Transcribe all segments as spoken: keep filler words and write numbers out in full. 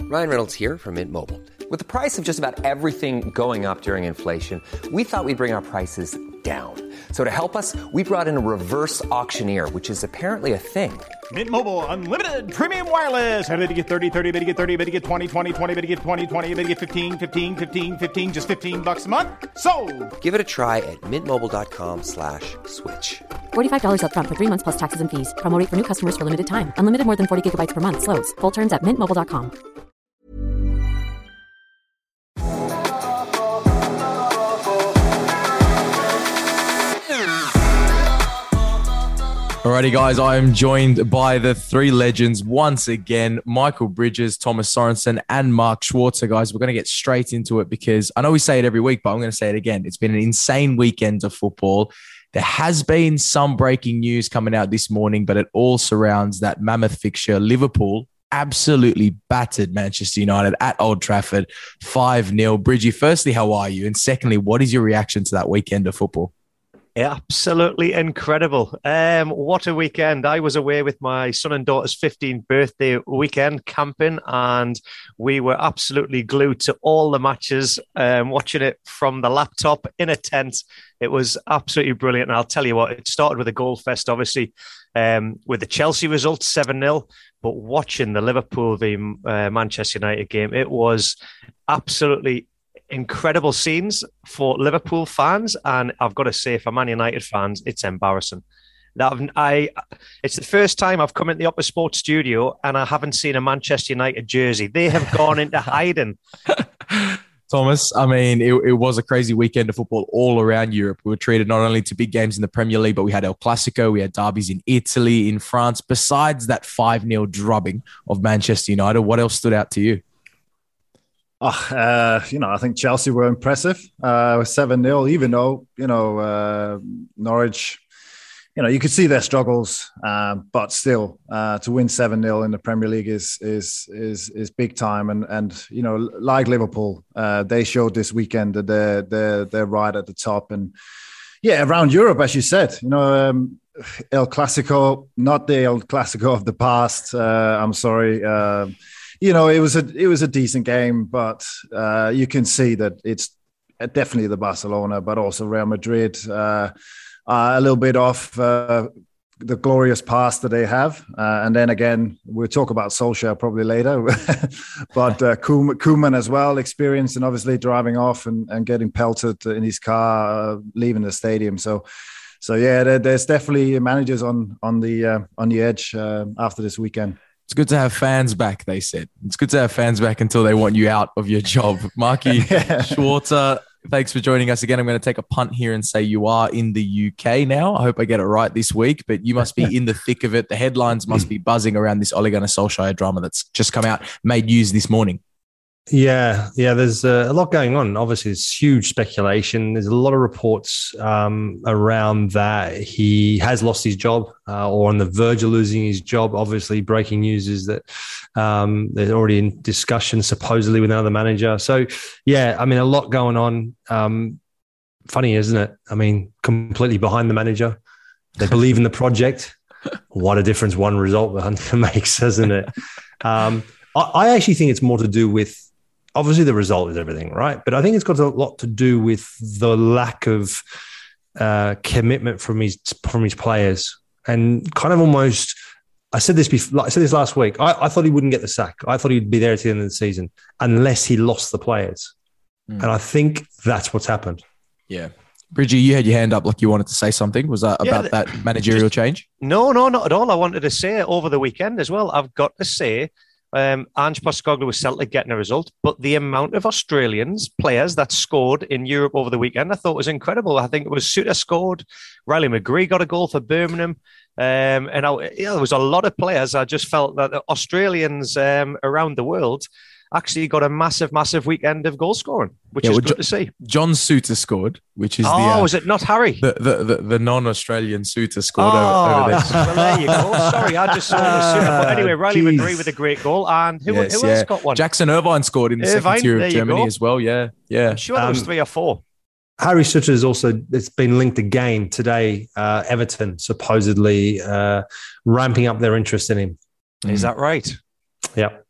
Ryan Reynolds here from Mint Mobile. With the price of just about everything going up during inflation, we thought we'd bring our prices down. So to help us, we brought in a reverse auctioneer, which is apparently a thing. Mint Mobile Unlimited Premium Wireless. How to get thirty, thirty, how to get thirty, how to get twenty, twenty, twenty, how to get twenty, twenty, how to get fifteen, fifteen, fifteen, fifteen, just fifteen bucks a month? Sold! Give it a try at mintmobile.com slash switch. forty-five dollars up front for three months plus taxes and fees. Promo rate for new customers for limited time. Unlimited more than forty gigabytes per month. Slows full terms at mint mobile dot com. Alrighty, guys, I am joined by the three legends once again, Michael Bridges, Thomas Sorensen, and Mark Schwarzer. Guys, we're going to get straight into it because I know we say it every week, but I'm going to say it again. It's been an insane weekend of football. There has been some breaking news coming out this morning, but it all surrounds that mammoth fixture. Liverpool absolutely battered Manchester United at Old Trafford, five nil. Bridgie, firstly, how are you? And secondly, what is your reaction to that weekend of football? Absolutely incredible. Um, what a weekend. I was away with my son and daughter's fifteenth birthday weekend camping, and we were absolutely glued to all the matches, um, watching it from the laptop in a tent. It was absolutely brilliant. And I'll tell you what, it started with a goal fest, obviously, um, with the Chelsea result, seven nil. But watching the Liverpool v uh, Manchester United game, it was absolutely incredible scenes for Liverpool fans, and I've got to say, for Man United fans, it's embarrassing. That I, it's the first time I've come in the Opera Sports studio and I haven't seen a Manchester United jersey. They have gone into hiding. Thomas, I mean, it, it was a crazy weekend of football all around Europe. We were treated not only to big games in the Premier League, but we had El Clasico, we had derbies in Italy, in France. Besides that five nil drubbing of Manchester United, what else stood out to you? Oh, uh, you know, I think Chelsea were impressive. Uh, seven nil, even though, you know, uh, Norwich, you know, you could see their struggles, uh, but still, uh, to win seven nil in the Premier League is is is is big time. And, and you know, like Liverpool, uh, they showed this weekend that they're, they're, they're right at the top. And, yeah, around Europe, as you said, you know, um, El Clasico, not the El Clasico of the past, uh, I'm sorry, uh, You know, it was a it was a decent game, but uh, you can see that it's definitely the Barcelona, but also Real Madrid, uh, uh, a little bit off uh, the glorious past that they have. Uh, and then again, we'll talk about Solskjaer probably later, but uh, Koeman as well, experienced and obviously driving off and, and getting pelted in his car, uh, leaving the stadium. So, so yeah, there, there's definitely managers on on the uh, on the edge uh, after this weekend. It's good to have fans back, they said. It's good to have fans back until they want you out of your job. Marky yeah. Schwarzer, thanks for joining us again. I'm going to take a punt here and say you are in the U K now. I hope I get it right this week, but you must be in the thick of it. The headlines must be buzzing around this Ole Gunnar Solskjaer drama that's just come out, made news this morning. Yeah, yeah. There's uh, a lot going on. Obviously, it's huge speculation. There's a lot of reports um, around that he has lost his job uh, or on the verge of losing his job. Obviously, breaking news is that um, they're already in discussion, supposedly, with another manager. So, yeah, I mean, a lot going on. Um, funny, isn't it? I mean, completely behind the manager. They believe in the project. What a difference one result makes, isn't it? Um, I, I actually think it's more to do with, obviously, the result is everything, right? But I think it's got a lot to do with the lack of uh, commitment from his from his players, and kind of almost. I said this before. I said this last week. I, I thought he wouldn't get the sack. I thought he'd be there at the end of the season unless he lost the players, mm. and I think that's what's happened. Yeah, Bridgie, you had your hand up like you wanted to say something. Was that yeah, about that managerial just, change? No, no, not at all. I wanted to say over the weekend as well. I've got to say. Um, Ange Postecoglou was Celtic getting a result, but the amount of Australians players that scored in Europe over the weekend, I thought was incredible. I think it was Suter scored, Riley McGree got a goal for Birmingham, um, and I, yeah, there was a lot of players. I just felt that the Australians um, around the world actually got a massive, massive weekend of goal scoring, which yeah, is well, good jo- to see. John Suter scored, which is oh, the... Oh, uh, was it not Harry? The the, the, the non-Australian Suter scored oh, over, over there. Well, there you go. Sorry, I just saw the Suter. But anyway, Riley Jeez. McGree with a great goal. And who, yes, who yeah. else got one? Jackson Irvine scored in the Irvine, second tier of Germany as well. Yeah, yeah. I'm sure there was um, three or four. Harry Suter is also, it's been linked again today. Uh, Everton supposedly uh, ramping up their interest in him. Is that right? Yeah.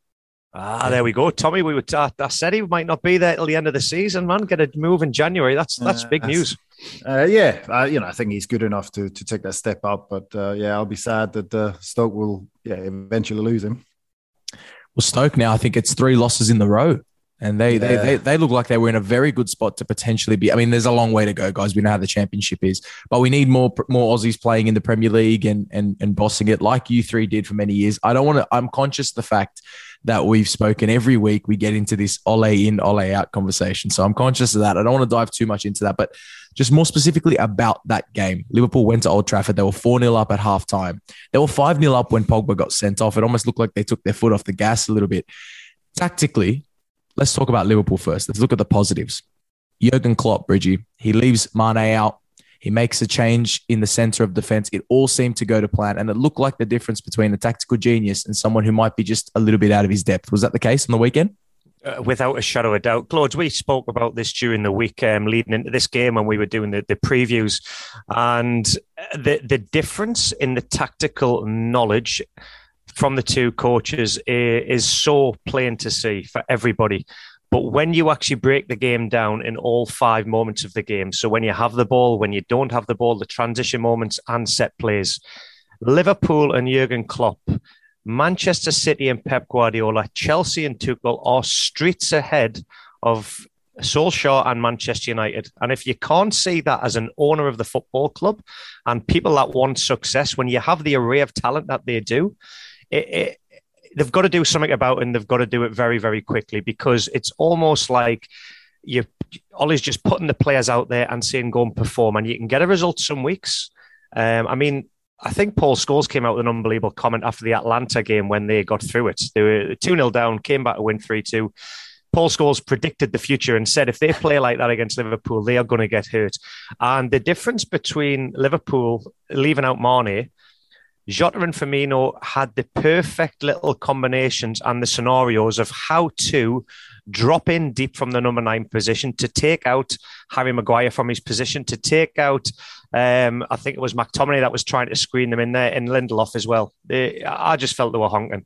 Ah, there we go, Tommy. We were t- I said he might not be there till the end of the season, man. Get a move in January. That's that's big uh, news. Uh, yeah, uh, you know, I think he's good enough to to take that step up. But uh, yeah, I'll be sad that uh, Stoke will yeah eventually lose him. Well, Stoke now, I think it's three losses in the row. And they, yeah. they they they look like they were in a very good spot to potentially be. I mean, there's a long way to go, guys. We know how the championship is, but we need more more Aussies playing in the Premier League and and and bossing it like you three did for many years. I don't want to. I'm conscious of the fact that we've spoken every week. We get into this Ole in, Ole out conversation, so I'm conscious of that. I don't want to dive too much into that, but just more specifically about that game. Liverpool went to Old Trafford. They were four nil up at halftime. They were five nil up when Pogba got sent off. It almost looked like they took their foot off the gas a little bit. Tactically, let's talk about Liverpool first. Let's look at the positives. Jurgen Klopp, Bridgie, he leaves Mane out. He makes a change in the center of defense. It all seemed to go to plan, and it looked like the difference between a tactical genius and someone who might be just a little bit out of his depth. Was that the case on the weekend? Uh, without a shadow of doubt. Claude, we spoke about this during the week um, leading into this game when we were doing the, the previews, and the, the difference in the tactical knowledge from the two coaches is so plain to see for everybody. But when you actually break the game down in all five moments of the game, so when you have the ball, when you don't have the ball, the transition moments and set plays, Liverpool and Jurgen Klopp, Manchester City and Pep Guardiola, Chelsea and Tuchel are streets ahead of Solskjaer and Manchester United. And if you can't see that as an owner of the football club and people that want success, when you have the array of talent that they do, it, it they've got to do something about it, and they've got to do it very, very quickly, because it's almost like you Ollie's just putting the players out there and saying, go and perform, and you can get a result some weeks. Um, I mean, I think Paul Scholes came out with an unbelievable comment after the Atlanta game when they got through it. They were two nil down, came back to win three two. Paul Scholes predicted the future and said if they play like that against Liverpool, they are going to get hurt. And the difference between Liverpool leaving out Mane, Jota and Firmino had the perfect little combinations and the scenarios of how to drop in deep from the number nine position, to take out Harry Maguire from his position, to take out, um, I think it was McTominay that was trying to screen them in there, and Lindelof as well. They, I just felt they were honking.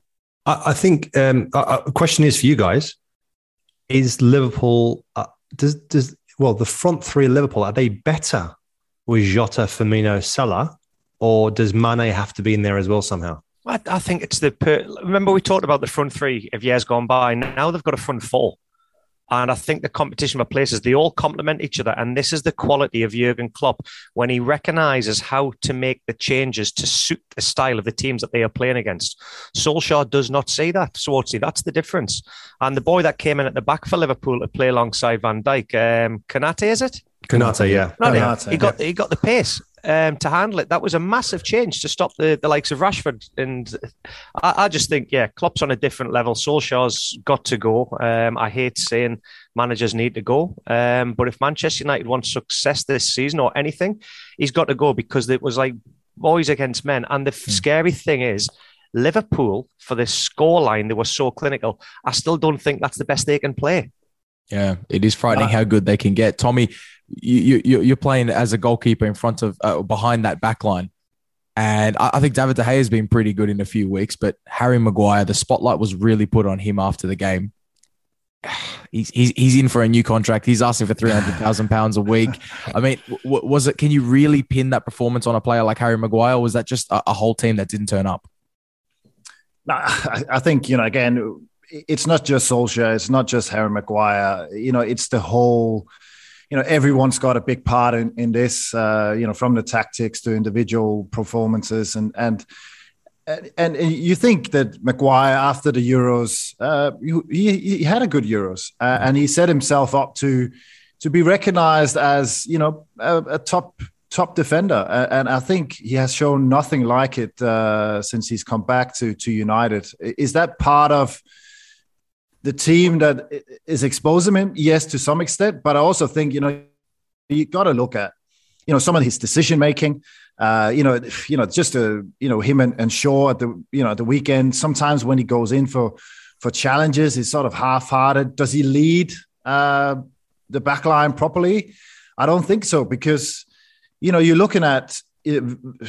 I, I think um, a, a question is for you guys, is Liverpool, uh, does, does well, the front three of Liverpool, are they better with Jota, Firmino, Salah? Or does Mane have to be in there as well somehow? I, I think it's the... Per- Remember we talked about the front three of years gone by. Now they've got a front four. And I think the competition for places, they all complement each other. And this is the quality of Jurgen Klopp when he recognises how to make the changes to suit the style of the teams that they are playing against. Solskjaer does not see that, Swartzy. That's the difference. And the boy that came in at the back for Liverpool to play alongside Van Dijk, um, Konate, is it? Konate, yeah. Konate, he got he got the pace um, to handle it. That was a massive change to stop the, the likes of Rashford. And I, I just think, yeah, Klopp's on a different level. Solskjaer's got to go. Um, I hate saying managers need to go. Um, but if Manchester United want success this season or anything, he's got to go, because it was like boys against men. And the mm. scary thing is, Liverpool, for the scoreline, they were so clinical. I still don't think that's the best they can play. Yeah, it is frightening uh, how good they can get. Tommy, you, you, you're playing as a goalkeeper in front of, uh, behind that back line. And I, I think David De Gea has been pretty good in a few weeks, but Harry Maguire, the spotlight was really put on him after the game. He's, he's, he's in for a new contract. He's asking for three hundred thousand pounds a week. I mean, w- was it, can you really pin that performance on a player like Harry Maguire? Or was that just a, a whole team that didn't turn up? No, I, I think, you know, again, it's not just Solskjaer, it's not just Harry Maguire, you know, it's the whole, you know, everyone's got a big part in, in this, uh, you know, from the tactics to individual performances. And, and, and, and you think that Maguire, after the Euros, uh, he, he had a good Euros uh, and he set himself up to, to be recognized as, you know, a, a top top defender. And I think he has shown nothing like it uh, since he's come back to, to United. Is that part of the team that is exposing him? Yes, to some extent. But I also think, you know, you got to look at, you know, some of his decision making. Uh, you know, you know, just to, you know, him and, and Shaw at the, you know, at the weekend. Sometimes when he goes in for for challenges, he's sort of half-hearted. Does he lead uh, the back line properly? I don't think so, because, you know, you're looking at,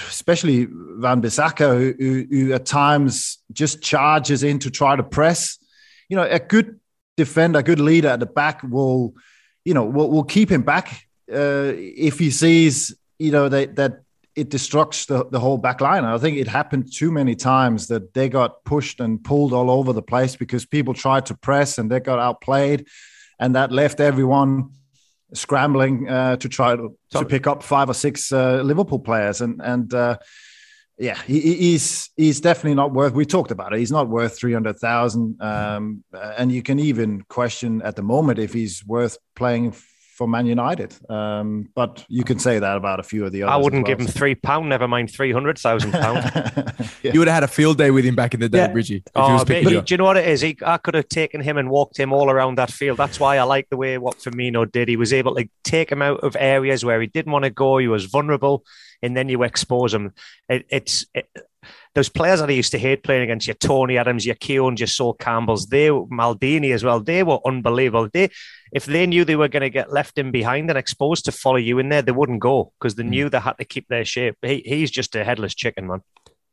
especially Van Bissaka, who, who, who at times just charges in to try to press. you know, a good defender, a good leader at the back will, you know, will, will keep him back uh, if he sees, you know, that that it destructs the, the whole back line. I think it happened too many times that they got pushed and pulled all over the place because people tried to press and they got outplayed, and that left everyone scrambling uh, to try to, to pick up five or six uh, Liverpool players. And, and uh, yeah, he, he's he's definitely not worth, we talked about it, he's not worth three hundred thousand. Um, and you can even question at the moment if he's worth playing for Man United. Um, but you can say that about a few of the others. I wouldn't well. give him three pounds, never mind three hundred thousand pounds. Yeah. You would have had a field day with him back in the day, Yeah. Bridgie. If Oh, he was but picking he- you up. do you know what it is? He, I could have taken him and walked him all around that field. That's why I like the way what Firmino did. He was able to take him out of areas where he didn't want to go. He was vulnerable, and then you expose him. It, it's it, those players that I used to hate playing against, your Tony Adams, your Keown, your Sol Campbells, they Maldini as well. They were unbelievable. They, if they knew they were going to get left in behind and exposed to follow you in there, they wouldn't go because they mm. knew they had to keep their shape. He, he's just a headless chicken, man.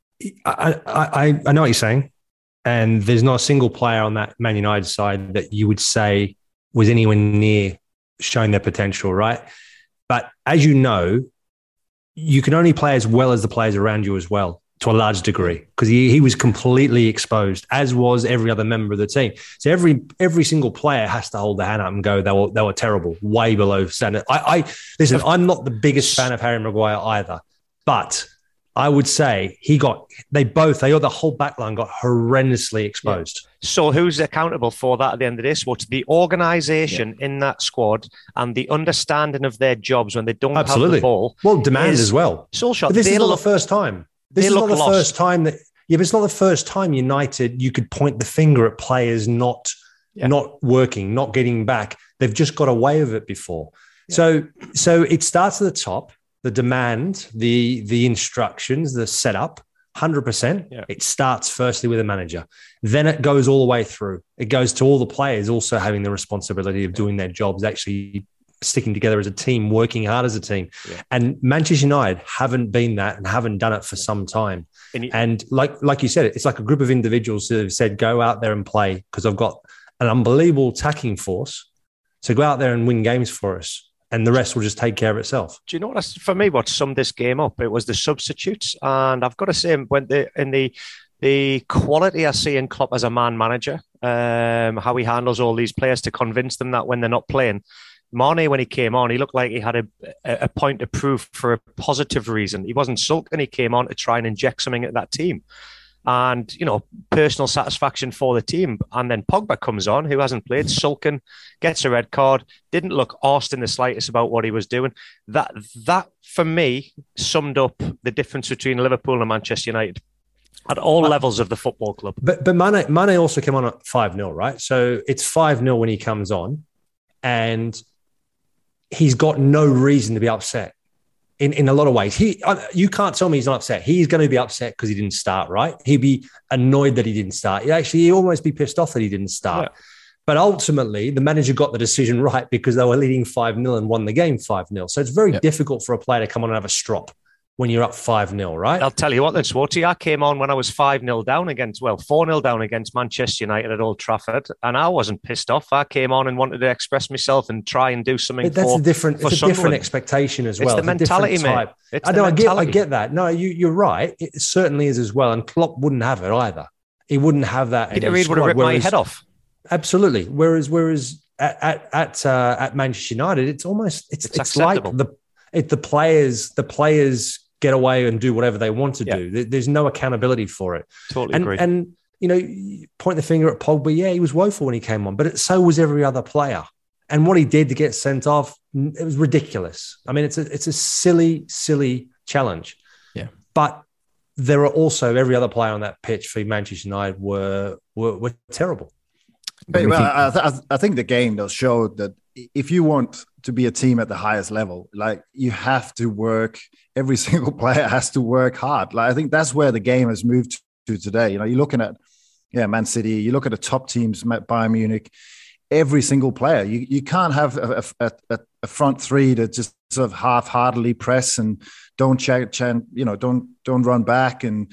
I, I, I know what you're saying. And there's not a single player on that Man United side that you would say was anywhere near showing their potential, right? But as you know, you can only play as well as the players around you as well, to a large degree, because he, he was completely exposed, as was every other member of the team. So every every single player has to hold their hand up and go, they were, they were terrible, way below standard. I, I Listen, I'm not the biggest fan of Harry Maguire either, but I would say he got, they both, they got the whole backline got horrendously exposed. Yeah. So who's accountable for that at the end of this? What's the organisation yeah. in that squad and the understanding of their jobs when they don't Absolutely. have the ball? Well, demand as well. Solskjaer, but this is not look, the first time. This is not the lost. first time that, yeah, but it's not the first time United, you could point the finger at players not, yeah. not working, not getting back. They've just got away with it before. Yeah. So, so it starts at the top. The demand, the the instructions, the setup, one hundred percent. Yeah. It starts firstly with a manager. Then it goes all the way through. It goes to all the players also having the responsibility of doing their jobs, actually sticking together as a team, working hard as a team. Yeah. And Manchester United haven't been that and haven't done it for some time. And, you, and like like you said, it's like a group of individuals who have said, go out there and play because I've got an unbelievable attacking force. So go out there and win games for us. And the rest will just take care of itself. Do you know what? For me, what summed this game up? It was the substitutes, and I've got to say, when the in the the quality I see in Klopp as a man manager, um, how he handles all these players to convince them that when they're not playing, Mane, when he came on, he looked like he had a, a point to prove for a positive reason. He wasn't sulking. He came on to try and inject something at that team. And, you know, personal satisfaction for the team. And then Pogba comes on, who hasn't played, sulking, gets a red card, didn't look arsed in the slightest about what he was doing. That, that for me, summed up the difference between Liverpool and Manchester United at all levels of the football club. But but Mane, Mane also came on at five nil, right? So it's five nil when he comes on, and he's got no reason to be upset. In, in a lot of ways, he you can't tell me he's not upset. He's going to be upset because he didn't start, right? He'd be annoyed that he didn't start. He'd actually he'd almost be pissed off that he didn't start. Yeah. But ultimately, the manager got the decision right because they were leading five nil and won the game five nil. So it's very yeah. difficult for a player to come on and have a strop when you're up five nil, right? I'll tell you what, then, Swarty, I came on when I was five nil down against, well, four nil down against Manchester United at Old Trafford, and I wasn't pissed off. I came on and wanted to express myself and try and do something but that's for a different, for It's a Sunderland. different expectation as well. It's the it's mentality, mate. It's I the know, mentality. I get, I get that. No, you, you're right. It certainly is as well, and Klopp wouldn't have it either. He wouldn't have that. Peter Reid would have ripped my head off. Absolutely. Whereas, whereas at at at, uh, at Manchester United, it's almost it's it's, it's like the it, the players the players get away and do whatever they want to yeah. do. There's no accountability for it. Totally and, agree. And you know, point the finger at Pogba. Yeah, he was woeful when he came on, but it, so was every other player. And what he did to get sent off, it was ridiculous. I mean, it's a it's a silly, silly challenge. Yeah. But there are also every other player on that pitch for Manchester United were were, were terrible. But, well, I, th- I think the game does show that if you want to be a team at the highest level, like you have to work. Every single player has to work hard. Like I think that's where the game has moved to today. You know, you're looking at yeah, Man City. You look at the top teams, Bayern Munich. Every single player, you you can't have a, a, a, a front three that just sort of half-heartedly press and don't check, check, you know, don't don't run back and.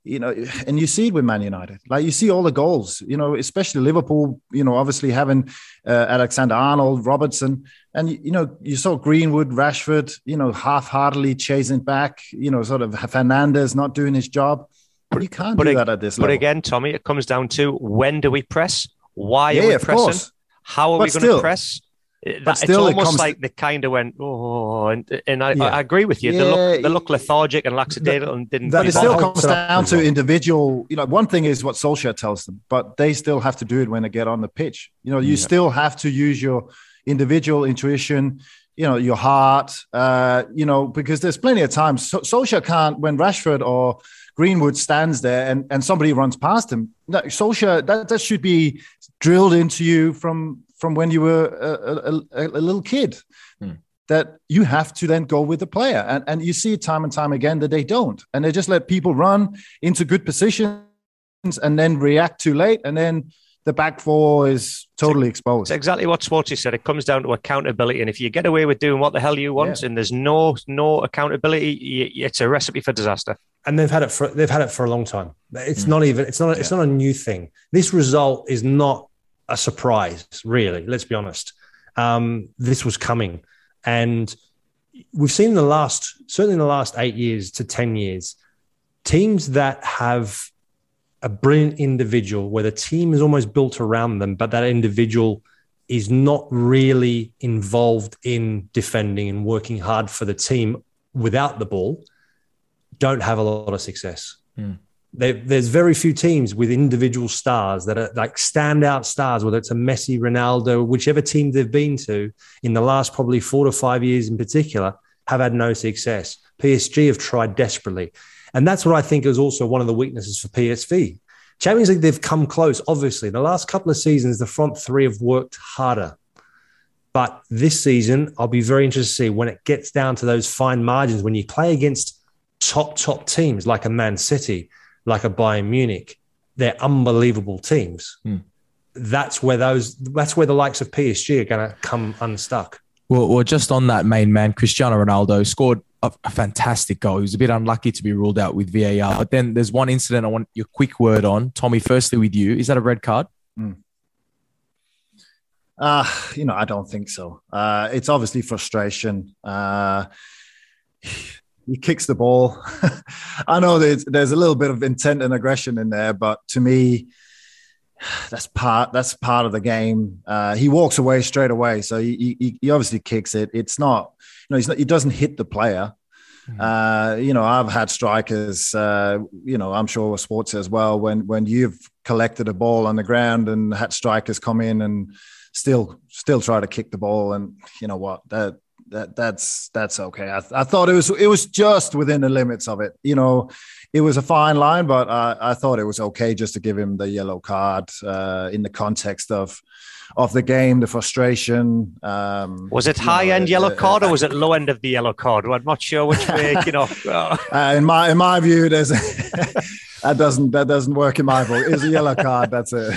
you know, and you see it with Man United. Like you see all the goals, you know, especially Liverpool, you know, obviously having uh, Alexander-Arnold, Robertson, and, you know, you saw Greenwood, Rashford, you know, half-heartedly chasing back, you know, sort of Fernandes not doing his job. You can't but do ag- that at this level. But again, Tommy, it comes down to when do we press? Why yeah, are we of pressing? Course. How are but we going still, to press? That, still, it's almost it like to... they kind of went, oh, and, and I, yeah. I agree with you. Yeah, they look they look lethargic and lackadaisical that, and didn't. But it still comes down to well. individual. You know, one thing is what Solskjaer tells them, but they still have to do it when they get on the pitch. You know, you yeah. still have to use your individual intuition, you know, your heart, uh, you know, because there's plenty of times so- Solskjaer can't, when Rashford or Greenwood stands there and, and somebody runs past him. No, Solskjaer, that, that should be drilled into you from, from when you were a, a, a little kid, hmm. that you have to then go with the player. And, and you see it time and time again that they don't. And they just let people run into good positions and then react too late. And then the back four is totally exposed. It's exactly what Sporty said. It comes down to accountability. And if you get away with doing what the hell you want yeah. and there's no no accountability, it's a recipe for disaster. And they've had it for they've had it for a long time. It's mm. not even it's not it's yeah. not a new thing. This result is not a surprise, really. Let's be honest. Um, this was coming, and we've seen in the last certainly in the last eight years to ten years, teams that have a brilliant individual where the team is almost built around them, but that individual is not really involved in defending and working hard for the team without the ball, don't have a lot of success. Mm. There's very few teams with individual stars that are like standout stars, whether it's a Messi, Ronaldo, whichever team they've been to in the last probably four to five years in particular, have had no success. P S G have tried desperately. And that's what I think is also one of the weaknesses for P S V. Champions League, they've come close, obviously. The last couple of seasons, the front three have worked harder. But this season, I'll be very interested to see when it gets down to those fine margins, when you play against top, top teams like a Man City, like a Bayern Munich, they're unbelievable teams. Hmm. That's where those, that's where the likes of P S G are going to come unstuck. Well, well, just on that main man, Cristiano Ronaldo scored a, a fantastic goal. He was a bit unlucky to be ruled out with V A R. But then there's one incident I want your quick word on. Tommy, firstly with you, is that a red card? Mm. Uh, you know, I don't think so. Uh, it's obviously frustration. Uh, he kicks the ball. I know there's, there's a little bit of intent and aggression in there, but to me, that's part that's part of the game. Uh, he walks away straight away, so he, he, he obviously kicks it. It's not, you know, he's not, he doesn't hit the player. Mm-hmm. Uh, you know, I've had strikers, uh, you know, I'm sure with sports as well, when when you've collected a ball on the ground and had strikers come in and still still try to kick the ball, and you know what, that that that's that's okay. I, I thought it was it was just within the limits of it. You know, it was a fine line, but I, I thought it was okay just to give him the yellow card uh, in the context of of the game, the frustration. Um, was it high know, end yellow uh, card or was it low end of the yellow card? I'm not sure which way. You know, uh, in my in my view, there's a, that doesn't that doesn't work in my book. It's a yellow card. That's it.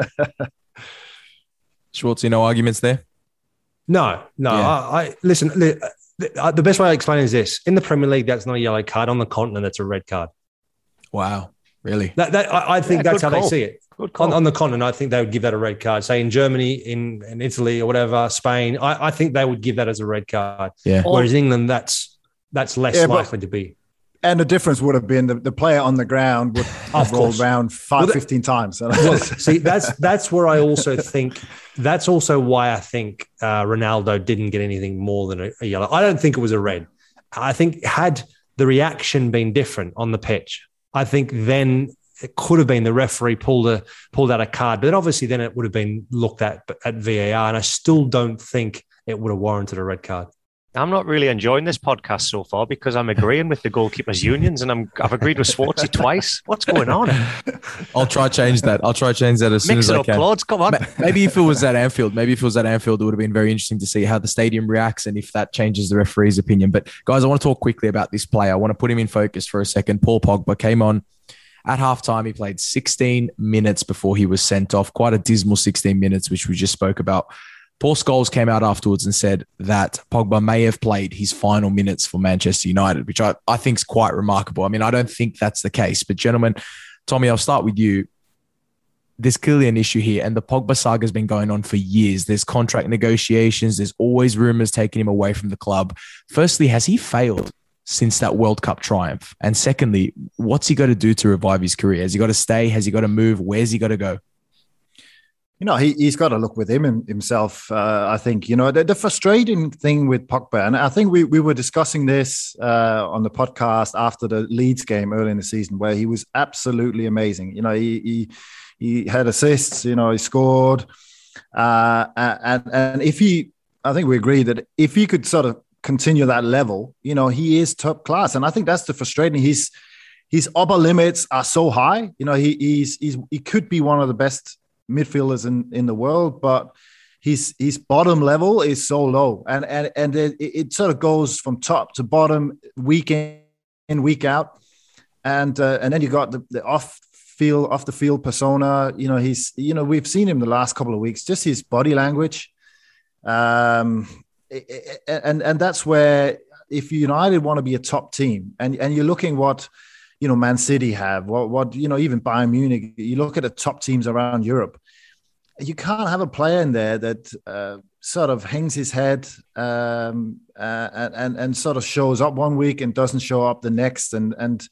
Schwartzy, no arguments there. No, no. Yeah. I, I listen. The, the best way I explain it is this: in the Premier League, that's not a yellow card. On the continent, that's a red card. Wow, really? That, that I, I think yeah, that's how call. They see it. On, on the continent, I think they would give that a red card. Say in Germany, in, in Italy, or whatever, Spain, I, I think they would give that as a red card. Yeah. Whereas in England, that's that's less yeah, likely to be. And the difference would have been the, the player on the ground would have rolled around five, well, fifteen times. Well, see, that's that's where I also think that's also why I think uh, Ronaldo didn't get anything more than a, a yellow. I don't think it was a red. I think had the reaction been different on the pitch, I think then it could have been the referee pulled a pulled out a card. But then obviously then it would have been looked at at V A R, and I still don't think it would have warranted a red card. I'm not really enjoying this podcast so far because I'm agreeing with the goalkeepers unions and I'm, I've agreed with Swartzy twice. What's going on? I'll try change that. I'll try change that as soon Mix as it I up, can. Claude. Come on. Maybe if it was at Anfield, maybe if it was at Anfield, it would have been very interesting to see how the stadium reacts and if that changes the referee's opinion. But guys, I want to talk quickly about this player. I want to put him in focus for a second. Paul Pogba came on at halftime. He played sixteen minutes before he was sent off. Quite a dismal sixteen minutes, which we just spoke about. Paul Scholes came out afterwards and said that Pogba may have played his final minutes for Manchester United, which I, I think is quite remarkable. I mean, I don't think that's the case. But gentlemen, Tommy, I'll start with you. There's clearly an issue here, and the Pogba saga has been going on for years. There's contract negotiations. There's always rumors taking him away from the club. Firstly, has he failed since that World Cup triumph? And secondly, what's he got to do to revive his career? Has he got to stay? Has he got to move? Where's he got to go? You know, he, he's got to look within him, himself, uh, I think. You know, the, the frustrating thing with Pogba, and I think we, we were discussing this uh, on the podcast after the Leeds game early in the season, where he was absolutely amazing. You know, he he, he had assists, you know, he scored. Uh, and, and if he, I think we agree that if he could sort of continue that level, you know, he is top class. And I think that's the frustrating. His, his upper limits are so high. You know, he, he's, he's he could be one of the best midfielders in, in the world, but his his bottom level is so low, and and and it, it sort of goes from top to bottom, week in, week out, and uh, and then you got the, the off field off the field persona. You know, he's you know we've seen him the last couple of weeks, just his body language, um, and and that's where if United want to be a top team, and and you're looking what. You know, Man City have, what, what, you know, even Bayern Munich, you look at the top teams around Europe, you can't have a player in there that uh, sort of hangs his head um, uh, and, and sort of shows up one week and doesn't show up the next. And, and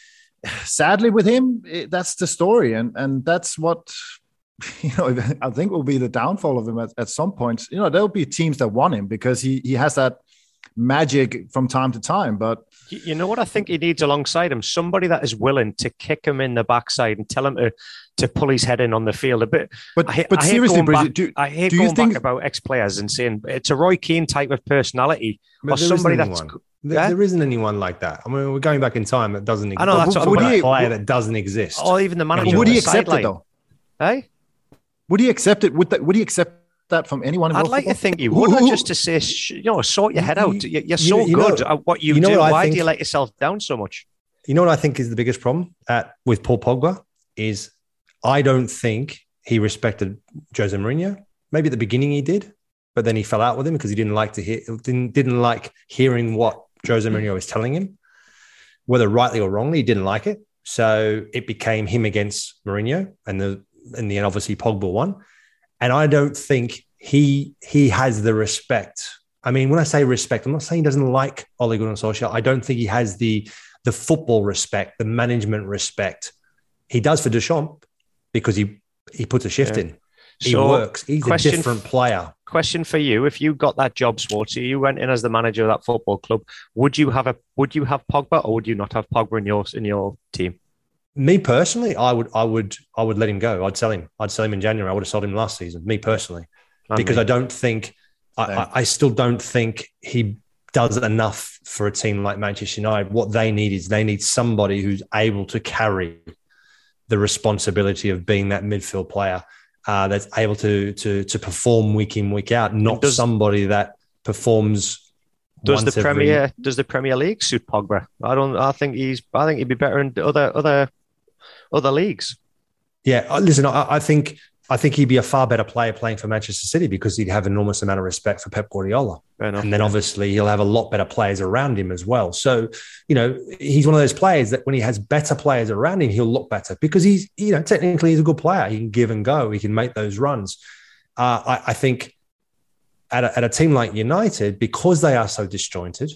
sadly with him, it, that's the story. And, and that's what, you know, I think will be the downfall of him at, at some point. You know, there'll be teams that want him because he, he has that magic from time to time, but you know what I think he needs alongside him? Somebody that is willing to kick him in the backside and tell him to, to pull his head in on the field a bit. But I, but I seriously, Bridget, back, do, I hate do going you think back about ex-players and saying it's a Roy Keane type of personality but or somebody that's there, yeah? there isn't anyone like that. I mean, we're going back in time that doesn't exist. I know that's what, what what he, a player that doesn't exist. Or even the manager. Would he accept it though? Hey, would he accept it? Would that? Would he accept? That from anyone? I'd like football? to think you would, Ooh. just to say, you know, sort your head out. You're so you, you good know, at what you, you know do. What Why think, do you let yourself down so much? You know what I think is the biggest problem at, with Paul Pogba is I don't think he respected Jose Mourinho. Maybe at the beginning he did, but then he fell out with him because he didn't like to hear, didn't didn't like hearing what Jose Mourinho was telling him, whether rightly or wrongly. He didn't like it, so it became him against Mourinho, and the in the end, obviously Pogba won. And I don't think he he has the respect. I mean, when I say respect, I'm not saying he doesn't like Ole Gunnar Solskjaer. I don't think he has the the football respect, the management respect. He does for Deschamps because he he puts a shift yeah. in. He so works. He's a different player. Question for you: if you got that job, Swartzy, you went in as the manager of that football club, would you have a would you have Pogba or would you not have Pogba in your in your team? Me personally, I would, I would, I would let him go. I'd sell him. I'd sell him in January. I would have sold him last season. Me personally, I because mean, I don't think, I, I still don't think he does enough for a team like Manchester United. What they need is they need somebody who's able to carry the responsibility of being that midfield player uh, that's able to to to perform week in, week out. Not does, somebody that performs. Does the every... Premier does the Premier League suit Pogba? I don't. I think he's. I think he'd be better in other other. other leagues. Yeah, listen, I, I think I think he'd be a far better player playing for Manchester City because he'd have enormous amount of respect for Pep Guardiola. Enough, and then yeah. obviously he'll have a lot better players around him as well. So, you know, he's one of those players that when he has better players around him, he'll look better because he's, you know, technically he's a good player. He can give and go. He can make those runs. Uh, I, I think at a, at a team like United, because they are so disjointed,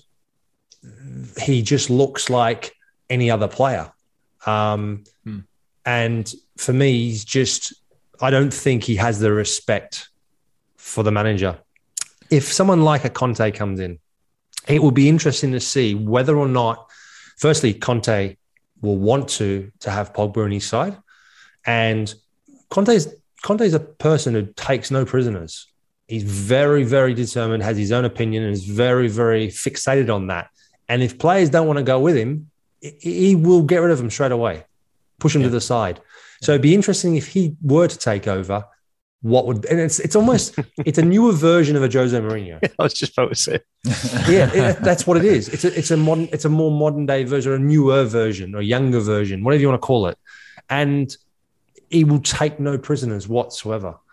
he just looks like any other player. Um, hmm. And for me, he's just, I don't think he has the respect for the manager. If someone like a Conte comes in, it will be interesting to see whether or not, firstly, Conte will want to, to have Pogba on his side. And Conte's, Conte's a person who takes no prisoners. He's very, very determined, has his own opinion, and is very, very fixated on that. And if players don't want to go with him, he will get rid of them straight away, push them yeah. to the side. So it'd be interesting if he were to take over, what would, and it's it's almost, it's a newer version of a Jose Mourinho. I was just about to say. yeah, it, that's what it is. It's a, it's a modern, it's a more modern day version, or a newer version, or a younger version, whatever you want to call it. And he will take no prisoners whatsoever.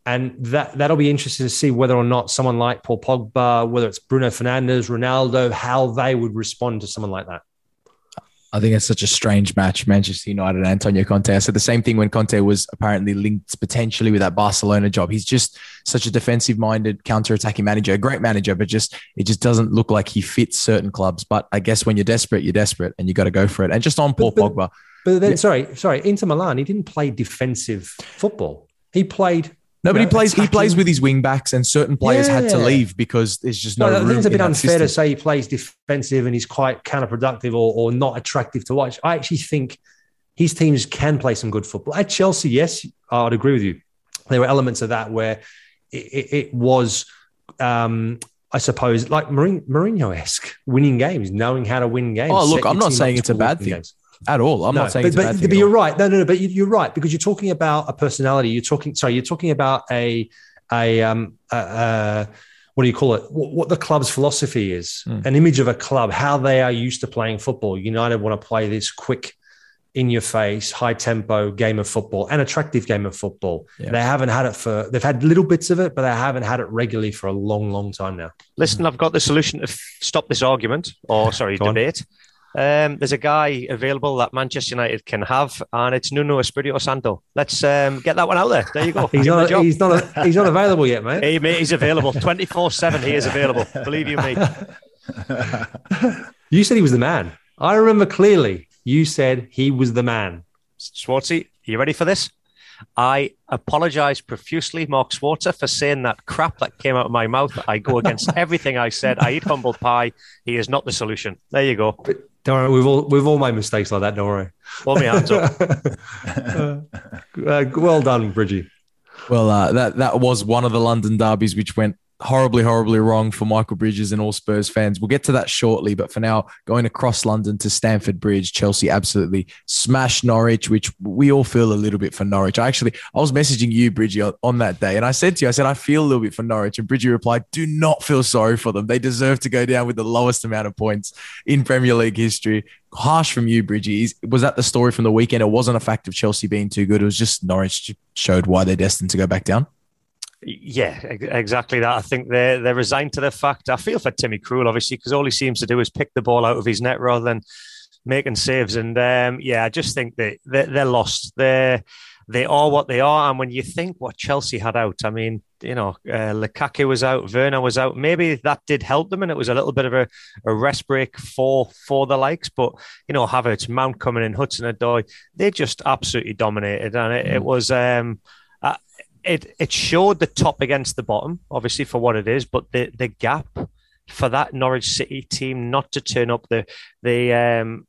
And that, that'll be interesting to see whether or not someone like Paul Pogba, whether it's Bruno Fernandes, Ronaldo, how they would respond to someone like that. I think it's such a strange match, Manchester United and Antonio Conte. I said the same thing when Conte was apparently linked potentially with that Barcelona job. He's just such a defensive-minded, counter-attacking manager, a great manager, but just it just doesn't look like he fits certain clubs. But I guess when you're desperate, you're desperate, and you got to go for it. And just on Paul but, but, Pogba. But then, yeah. sorry, sorry, Inter Milan, he didn't play defensive football. He played... No, but you know, he plays. attacking. He plays with his wing backs, and certain players yeah. had to leave because there's just no. no room I think it's a bit in unfair system. to say he plays defensive and he's quite counterproductive or, or not attractive to watch. I actually think his teams can play some good football. At Chelsea, yes, I would agree with you. There were elements of that where it, it, it was, um, I suppose, like Mourinho-esque, winning games, knowing how to win games. Oh, look, I'm not saying it's a bad thing. Games. At all. I'm no, not saying but, it's a bad but, thing. But you're right. No, no, no. But you're right because you're talking about a personality. You're talking. Sorry, you're talking about a a um uh, uh, what do you call it? What, what the club's philosophy is, mm. an image of a club, how they are used to playing football. United want to play this quick, in your face, high tempo game of football, an attractive game of football. Yeah. They haven't had it for. They've had little bits of it, but they haven't had it regularly for a long, long time now. Listen, I've got the solution to f- stop this argument, or sorry, Go debate. On. Um, there's a guy available that Manchester United can have, and it's Nuno Espirito Santo. Let's um, get that one out there. There you go. he's, not, he's, not a, he's not available yet, mate. Hey, mate, he's available. twenty-four seven, he is available. Believe you me. You said he was the man. I remember clearly you said he was the man. Schwartzy, you ready for this? I apologise profusely, Mark Schwarzer, for saying that crap that came out of my mouth. I go against everything I said. I eat humble pie. He is not the solution. There you go. But don't worry, we've all we've all made mistakes like that. Don't worry. Hold my hands up. uh, uh, well done, Bridgie. Well, uh, that that was one of the London derbies which went horribly, horribly wrong for Michael Bridges and all Spurs fans. We'll get to that shortly, but for now, going across London to Stamford Bridge, Chelsea absolutely smashed Norwich, which we all feel a little bit for Norwich. I actually, I was messaging you, Bridgie, on, on that day, and I said to you, I said, I feel a little bit for Norwich, and Bridgie replied, do not feel sorry for them. They deserve to go down with the lowest amount of points in Premier League history. Harsh from you, Bridgie. Was that the story from the weekend? It wasn't a fact of Chelsea being too good. It was just Norwich showed why they're destined to go back down. Yeah, exactly that. I think they're, they're resigned to the fact. I feel for Timmy Krul, obviously, because all he seems to do is pick the ball out of his net rather than making saves. And um, yeah, I just think that they're, they're lost. They're, they are what they are. And when you think what Chelsea had out, I mean, you know, uh, Lukaku was out, Werner was out. Maybe that did help them, and it was a little bit of a, a rest break for for the likes. But, you know, Havertz, Mount coming in, Hudson-Odoi, they just absolutely dominated. And it, mm. it was... Um, uh, It it showed the top against the bottom, obviously, for what it is, but the, the gap for that Norwich City team not to turn up the the um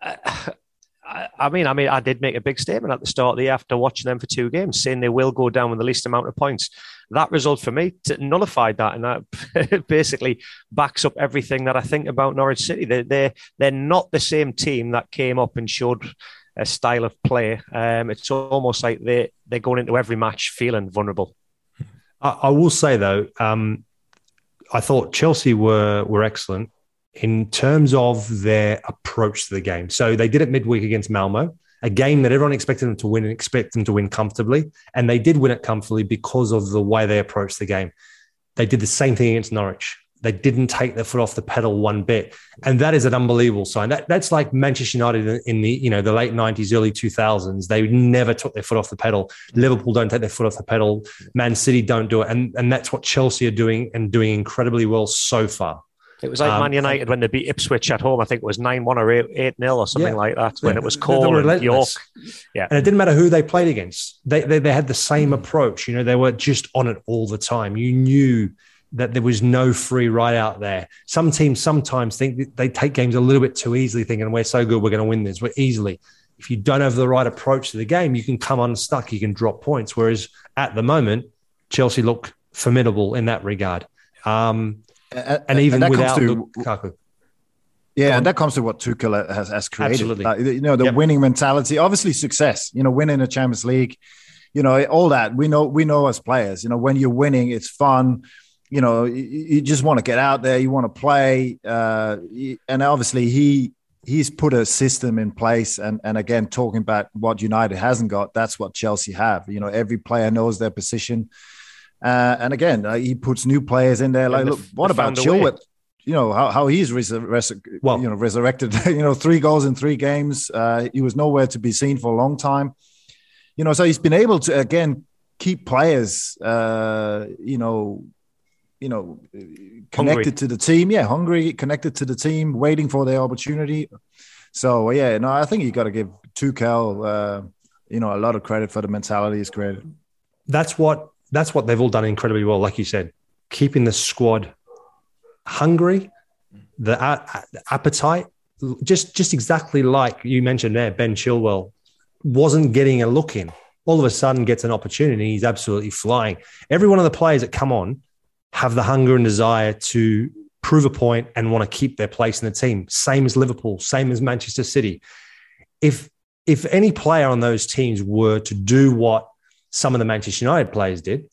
I, I mean I mean I did make a big statement at the start of the year after watching them for two games, saying they will go down with the least amount of points. That result for me nullified that, and that basically backs up everything that I think about Norwich City. They they they're not the same team that came up and showed a style of play. Um, it's almost like they, they're going into every match feeling vulnerable. I, I will say, though, um, I thought Chelsea were were excellent in terms of their approach to the game. So they did it midweek against Malmo, a game that everyone expected them to win and expected them to win comfortably. And they did win it comfortably because of the way they approached the game. They did the same thing against Norwich. They didn't take their foot off the pedal one bit. And that is an unbelievable sign. That, that's like Manchester United in the, you know, the late nineties, early two thousands. They never took their foot off the pedal. Liverpool don't take their foot off the pedal. Man City don't do it. And, and that's what Chelsea are doing and doing incredibly well so far. It was like um, Man United when they beat Ipswich at home. I think it was nine one or eight nil or something yeah, like that when yeah, it was Cole and York. Yeah. And it didn't matter who they played against. They, they, they had the same approach. You know, they were just on it all the time. You knew that there was no free ride out there. Some teams sometimes think they take games a little bit too easily, thinking we're so good, we're going to win this. We're easily. If you don't have the right approach to the game, you can come unstuck, you can drop points. Whereas at the moment, Chelsea look formidable in that regard. Um, and, and even and without to, Lukaku. Yeah, and that comes to what Tuchel has, has created. Absolutely. Uh, you know, the yep. winning mentality, obviously success, you know, winning the Champions League, you know, all that. We know, we know as players, you know, when you're winning, it's fun. You know, you, you just want to get out there. You want to play, uh, and obviously he he's put a system in place. And and again, talking about what United hasn't got, that's what Chelsea have. You know, every player knows their position. Uh, and again, uh, he puts new players in there. Like, And look, they- what they about found a Chilwell? way. You know how, how he's res- res- Well- you know resurrected. You know, three goals in three games. Uh, he was nowhere to be seen for a long time. You know, so he's been able to again keep players. Uh, you know, you know, connected Hungry. to the team. Yeah, hungry, connected to the team, waiting for their opportunity. So yeah, no, I think you got to give Tuchel, uh, you know, a lot of credit for the mentality he's created. That's what that's what they've all done incredibly well. Like you said, keeping the squad hungry, the uh, appetite, just just exactly like you mentioned there. Ben Chilwell wasn't getting a look in. All of a sudden, gets an opportunity. He's absolutely flying. Every one of the players that come on have the hunger and desire to prove a point and want to keep their place in the team. Same as Liverpool, same as Manchester City. If if any player on those teams were to do what some of the Manchester United players did,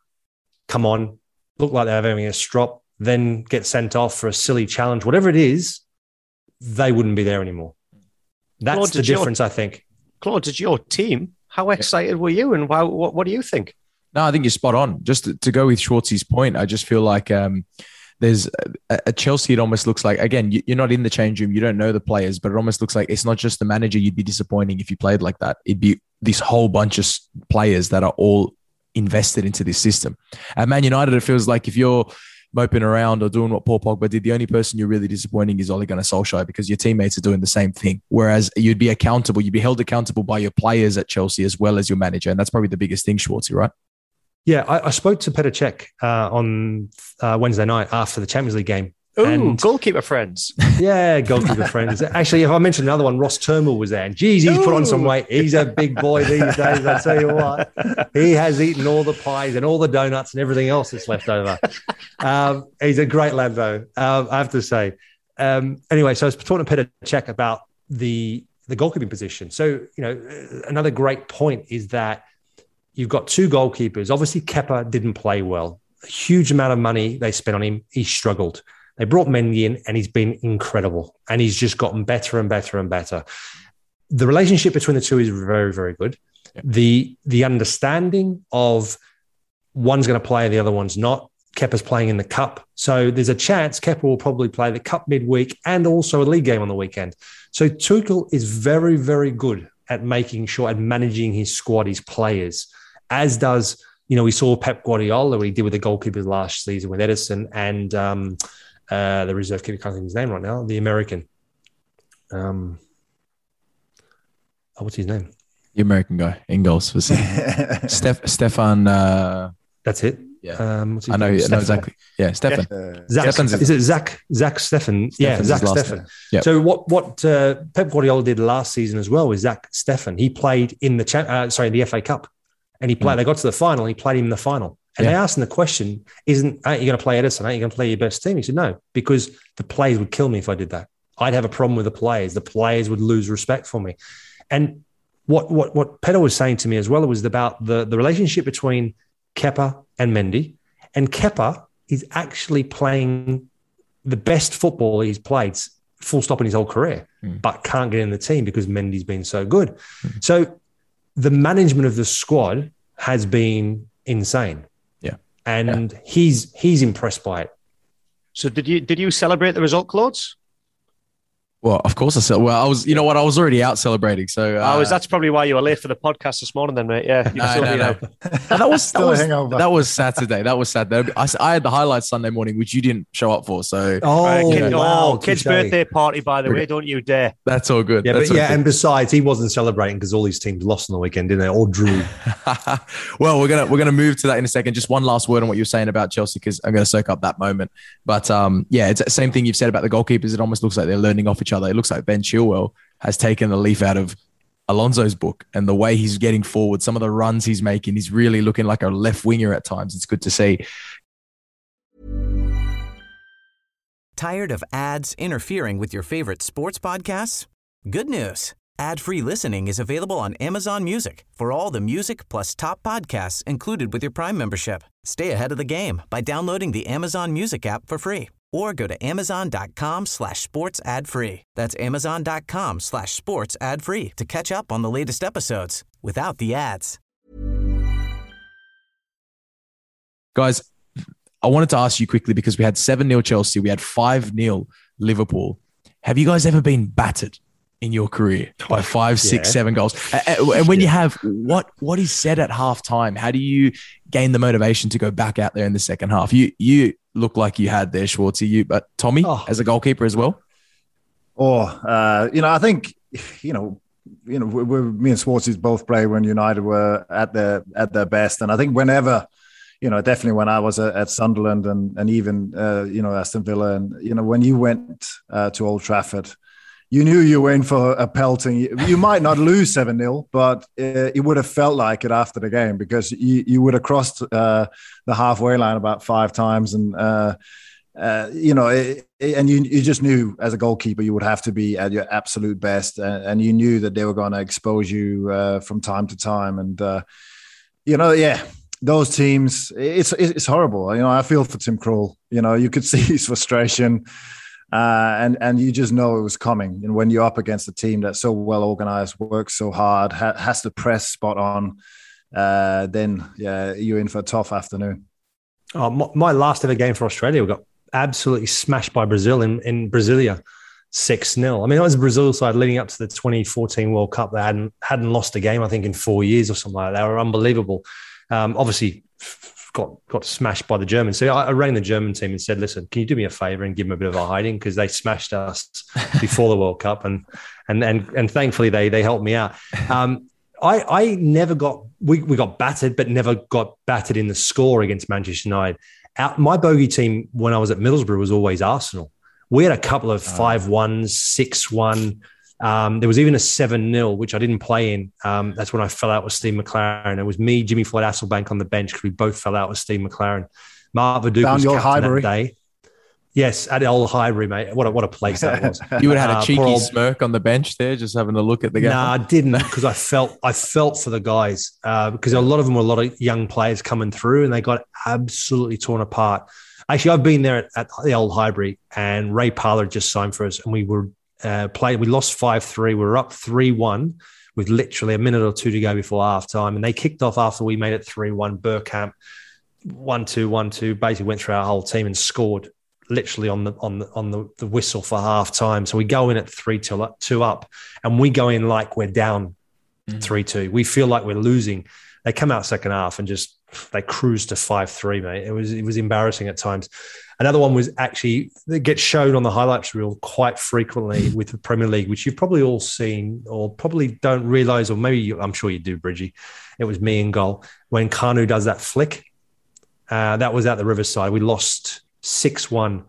come on, look like they're having a strop, then get sent off for a silly challenge, whatever it is, they wouldn't be there anymore. That's Claude, the did your- difference, I think. Claude, it's your team. How excited were you, and wow, what, what do you think? No, I think you're spot on. Just to, to go with Schwartz's point, I just feel like um, there's a, a Chelsea. It almost looks like, again, you, you're not in the change room, you don't know the players, but it almost looks like it's not just the manager. You'd be disappointing if you played like that. It'd be this whole bunch of s- players that are all invested into this system. At Man United, it feels like if you're moping around or doing what Paul Pogba did, the only person you're really disappointing is Ole Gunnar Solskjaer because your teammates are doing the same thing. Whereas you'd be accountable, you'd be held accountable by your players at Chelsea as well as your manager. And that's probably the biggest thing, Schwartzy, right? Yeah, I, I spoke to Petr Cech uh, on uh, Wednesday night after the Champions League game. Ooh, And- goalkeeper friends. Yeah, goalkeeper friends. Actually, if I mention another one, Ross Turnbull was there. And geez, he's put on some weight. He's a big boy these days, I tell you what. He has eaten all the pies and all the donuts and everything else that's left over. Um, he's a great lad, though, um, I have to say. Um, anyway, so I was talking to Petr Cech about the, the goalkeeping position. So, you know, another great point is that you've got two goalkeepers. Obviously, Kepa didn't play well. A huge amount of money they spent on him. He struggled. They brought Mendy in and he's been incredible. And he's just gotten better and better and better. The relationship between the two is very, very good. Yeah. The, the understanding of one's going to play and the other one's not. Kepa's playing in the cup. So there's a chance Kepa will probably play the cup midweek and also a league game on the weekend. So Tuchel is very, very good at making sure and managing his squad, his players, as does, you know, we saw Pep Guardiola, what he did with the goalkeepers last season with Edison and, um, Uh, the reserve keeper, can't think of his name right now, the American. Um, oh, what's his name? The American guy in goals. Steph, Stefan. Uh, That's it. Yeah. Um, what's his I know, name? I know exactly. Yeah, Stefan. Uh, Zach, Stefan's- is it Zach? Zach Stefan? Yeah, Stefan's Zach his last Stefan. name. Yep. So what what uh, Pep Guardiola did last season as well with Zach Stefan. He played in the cha- uh, sorry the F A Cup, and he played. Mm. They got to the final. And he played him in the final. And yeah. They asked him the question, isn't, aren't you going to play Edison? Aren't you going to play your best team? He said, no, because the players would kill me if I did that. I'd have a problem with the players. The players would lose respect for me. And what what what Petr was saying to me as well was about the, the relationship between Kepa and Mendy. And Kepa is actually playing the best football he's played, full stop, in his whole career, mm. but can't get in the team because Mendy's been so good. Mm. So the management of the squad has been insane. And yeah. he's he's impressed by it. So did you did you celebrate the result, Claude? Well, of course I said. Well, I was. You know what? I was already out celebrating. So uh, oh, was that's probably why you were late for the podcast this morning, then, mate? Yeah, you no, no, no. that was that was, that was Saturday. That was Saturday. I, I had the highlights Sunday morning, which you didn't show up for. So oh, uh, kid, wow, oh kid's birthday party, by the way. Don't you dare. That's all good. Yeah, That's but yeah, good. and besides, he wasn't celebrating because all his teams lost on the weekend, didn't they? Or drew. Well, we're gonna we're gonna move to that in a second. Just one last word on what you're saying about Chelsea, because I'm gonna soak up that moment. But um, yeah, it's the same thing you've said about the goalkeepers. It almost looks like they're learning off each other. It looks like Ben Chilwell has taken the leaf out of Alonso's book, and the way he's getting forward, some of the runs he's making, he's really looking like a left winger at times. It's good to see. Tired of ads interfering with your favorite sports podcasts? Good news. Ad-free listening is available on Amazon Music for all the music plus top podcasts included with your Prime membership. Stay ahead of the game by downloading the Amazon Music app for free or go to amazon.com slash sports ad free. That's amazon.com slash sports ad free to catch up on the latest episodes without the ads. Guys, I wanted to ask you quickly because we had seven nil Chelsea, we had five nil Liverpool. Have you guys ever been battered in your career by five, six, yeah. seven goals? And when you have, what what is said at halftime? How do you gain the motivation to go back out there in the second half? You you look like you had there, Schwartzy. You, but Tommy, oh. as a goalkeeper as well. Oh, uh, you know, I think you know, you know, we're, me and Schwartzy both play when United were at their at their best, and I think whenever. You know, definitely when I was at Sunderland and and even uh, you know Aston Villa, and you know when you went uh, to Old Trafford, you knew you were in for a pelting. You might not lose seven nil, but uh, it would have felt like it after the game because you, you would have crossed uh, the halfway line about five times, and uh, uh, you know, it, it, and you you just knew as a goalkeeper you would have to be at your absolute best, and, and you knew that they were going to expose you uh, from time to time, and uh, you know, yeah. Those teams, it's it's horrible. You know, I feel for Tim Krul. You know, you could see his frustration, uh, and and you just know it was coming. And when you're up against a team that's so well organized, works so hard, ha- has the press spot on, uh, then yeah, you're in for a tough afternoon. Oh, my, my last ever game for Australia, we got absolutely smashed by Brazil in in Brasilia, six nil. I mean, that was a Brazil side leading up to the twenty fourteen World Cup. They hadn't hadn't lost a game, I think, in four years or something like that. They were unbelievable. Um, obviously, got got smashed by the Germans. So I, I rang the German team and said, "Listen, can you do me a favor and give them a bit of a hiding because they smashed us before the World Cup?" And and and and thankfully they they helped me out. Um, I I never got we we got battered, but never got battered in the score against Manchester United. Out, my bogey team when I was at Middlesbrough was always Arsenal. We had a couple of five ones, six one. Um, there was even a seven nil, which I didn't play in. Um, that's when I fell out with Steve McLaren. It was me, Jimmy Floyd Hasselbank on the bench because we both fell out with Steve McLaren. Mark Viduka was captain Highbury. that day. Yes, at Old Highbury, mate. What a, what a place that was. You would have had a cheeky uh, old... smirk on the bench there, just having a look at the game. No, nah, I didn't because I felt I felt for the guys uh, because a lot of them were a lot of young players coming through and they got absolutely torn apart. Actually, I've been there at, at the Old Highbury and Ray Parlour just signed for us and we were Uh, played. We lost five three. We were up three one with literally a minute or two to go before halftime. And they kicked off after we made it three one. Bergkamp, one two, one two, basically went through our whole team and scored literally on the on the, on the, the whistle for halftime. So we go in at three two up, two up and we go in like we're down mm. three two. We feel like we're losing. They come out second half and just they cruised to five three, mate. It was, it was embarrassing at times. Another one was actually, that gets shown on the highlights reel quite frequently with the Premier League, which you've probably all seen or probably don't realise, or maybe you, I'm sure you do, Bridgie. It was me in goal. When Kanu does that flick, uh, that was at the Riverside. We lost six one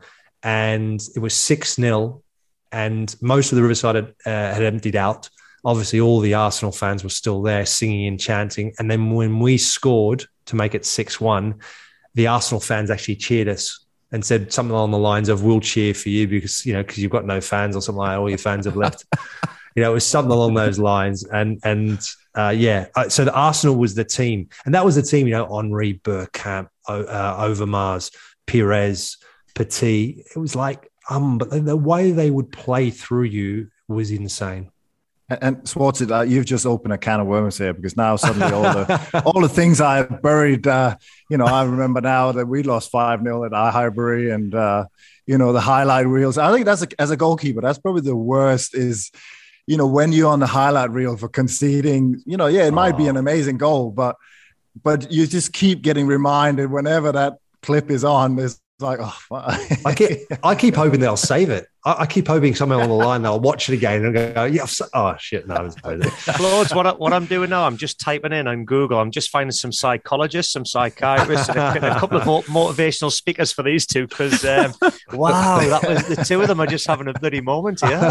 and it was six nil and most of the Riverside had, uh, had emptied out. Obviously, all the Arsenal fans were still there singing and chanting. And then when we scored to make it six one, the Arsenal fans actually cheered us and said something along the lines of, "We'll cheer for you because, you know, because you've got no fans," or something like that. All your fans have left. You know, it was something along those lines. And, and uh, yeah, so the Arsenal was the team. And that was the team, you know, Henry, Bergkamp, uh, Overmars, Pires, Petit. It was like, um, but the way they would play through you was insane. And Swartz, uh, you've just opened a can of worms here because now suddenly all the all the things I buried, uh, you know, I remember now that we lost five nil at Highbury and, uh, you know, the highlight reels. I think that's, a, as a goalkeeper, that's probably the worst is, you know, when you're on the highlight reel for conceding, you know, yeah, it might oh. be an amazing goal, but but you just keep getting reminded whenever that clip is on, there's like, oh, I keep, I keep hoping they'll save it. I, I keep hoping somewhere on the line they'll watch it again and go, yeah, oh shit, no, I was Claude, what, I, what I'm doing now, I'm just typing in on Google. I'm just finding some psychologists, some psychiatrists, and a, a couple of motivational speakers for these two because um, wow, that was the two of them are just having a bloody moment here.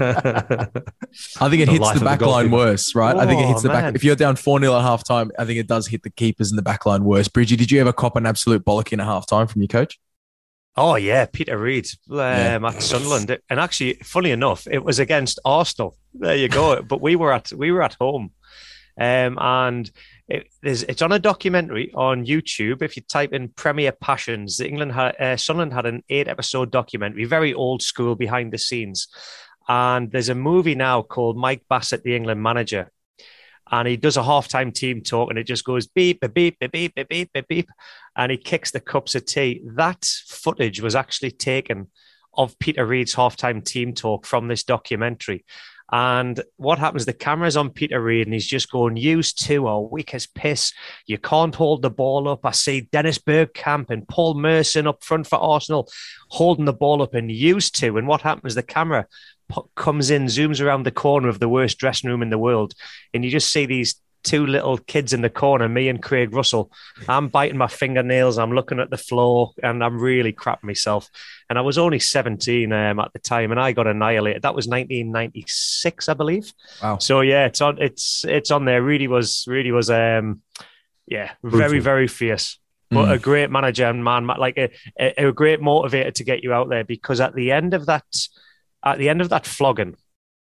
I think it the hits the back line worse, right? Oh, I think it hits the man. back. If you're down four nil at halftime, I think it does hit the keepers in the back line worse. Bridgie, did you ever cop an absolute bollocking at halftime from your coach? Oh, yeah, Peter Reid um, yeah. at Sunderland. And actually, funny enough, it was against Arsenal. There you go. But we were at we were at home. Um, and it, it's on a documentary on YouTube. If you type in Premier Passions, England had, uh, Sunderland had an eight-episode documentary, very old school, behind the scenes. And there's a movie now called Mike Bassett, the England Manager. and he does a halftime team talk, and it just goes beep, beep, beep, beep, beep, beep, beep, beep, and he kicks the cups of tea. That footage was actually taken of Peter Reid's halftime team talk from this documentary. And what happens, the camera's on Peter Reid and he's just going, "Used to are weak as piss. You can't hold the ball up." I see Dennis Bergkamp and Paul Merson up front for Arsenal holding the ball up and used to. And what happens, the camera comes in, zooms around the corner of the worst dressing room in the world. And you just see these two little kids in the corner, me and Craig Russell. I'm biting my fingernails. I'm looking at the floor and I'm really crapping myself. And I was only seventeen um, at the time, and I got annihilated. That was nineteen ninety-six, I believe. Wow. So yeah, it's on. It's it's on there. Really was. Really was. Um, yeah, Brutal. very very fierce. But Mm. a great manager and man, like a, a, a great motivator to get you out there. Because at the end of that, at the end of that flogging,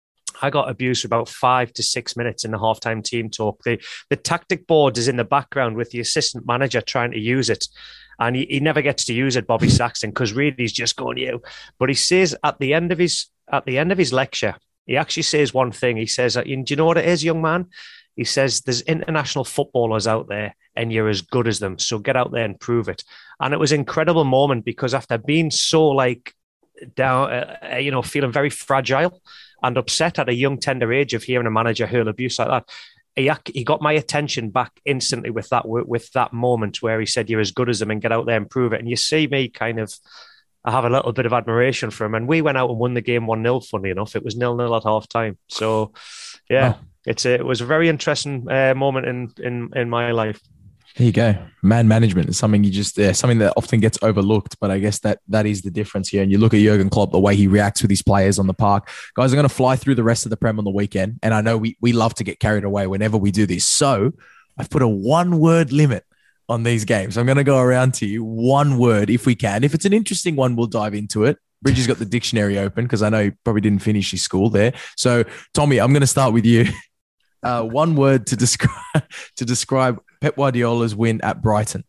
I got abused for about five to six minutes in the halftime team talk. The the tactic board is in the background with the assistant manager trying to use it. And he, he never gets to use it, Bobby Saxton, because really he's just going you. But he says at the end of his at the end of his lecture, he actually says one thing. He says, "Do you know what it is, young man?" He says, "There's international footballers out there and you're as good as them. So get out there and prove it." And it was an incredible moment because after being so like down, uh, you know, feeling very fragile and upset at a young, tender age of hearing a manager hurl abuse like that, he, he got my attention back instantly with that with that moment where he said, "You're as good as them and get out there and prove it." And you see me kind of, I have a little bit of admiration for him. And we went out and won the game one nil, funny enough. It was nil nil at half time. So, yeah, oh. it's a, it was a very interesting uh, moment in, in, in my life. There you go. Man management is something you just, yeah, something that often gets overlooked, but I guess that that is the difference here. And you look at Jurgen Klopp, the way he reacts with his players on the park. Guys, I'm going to fly through the rest of the Prem on the weekend. And I know we, we love to get carried away whenever we do this. So I've put a one word limit on these games. I'm going to go around to you. One word, if we can. If it's an interesting one, we'll dive into it. Bridget's got the dictionary open because I know he probably didn't finish his school there. So Tommy, I'm going to start with you. Uh, one word to describe to describe Pep Guardiola's win at Brighton.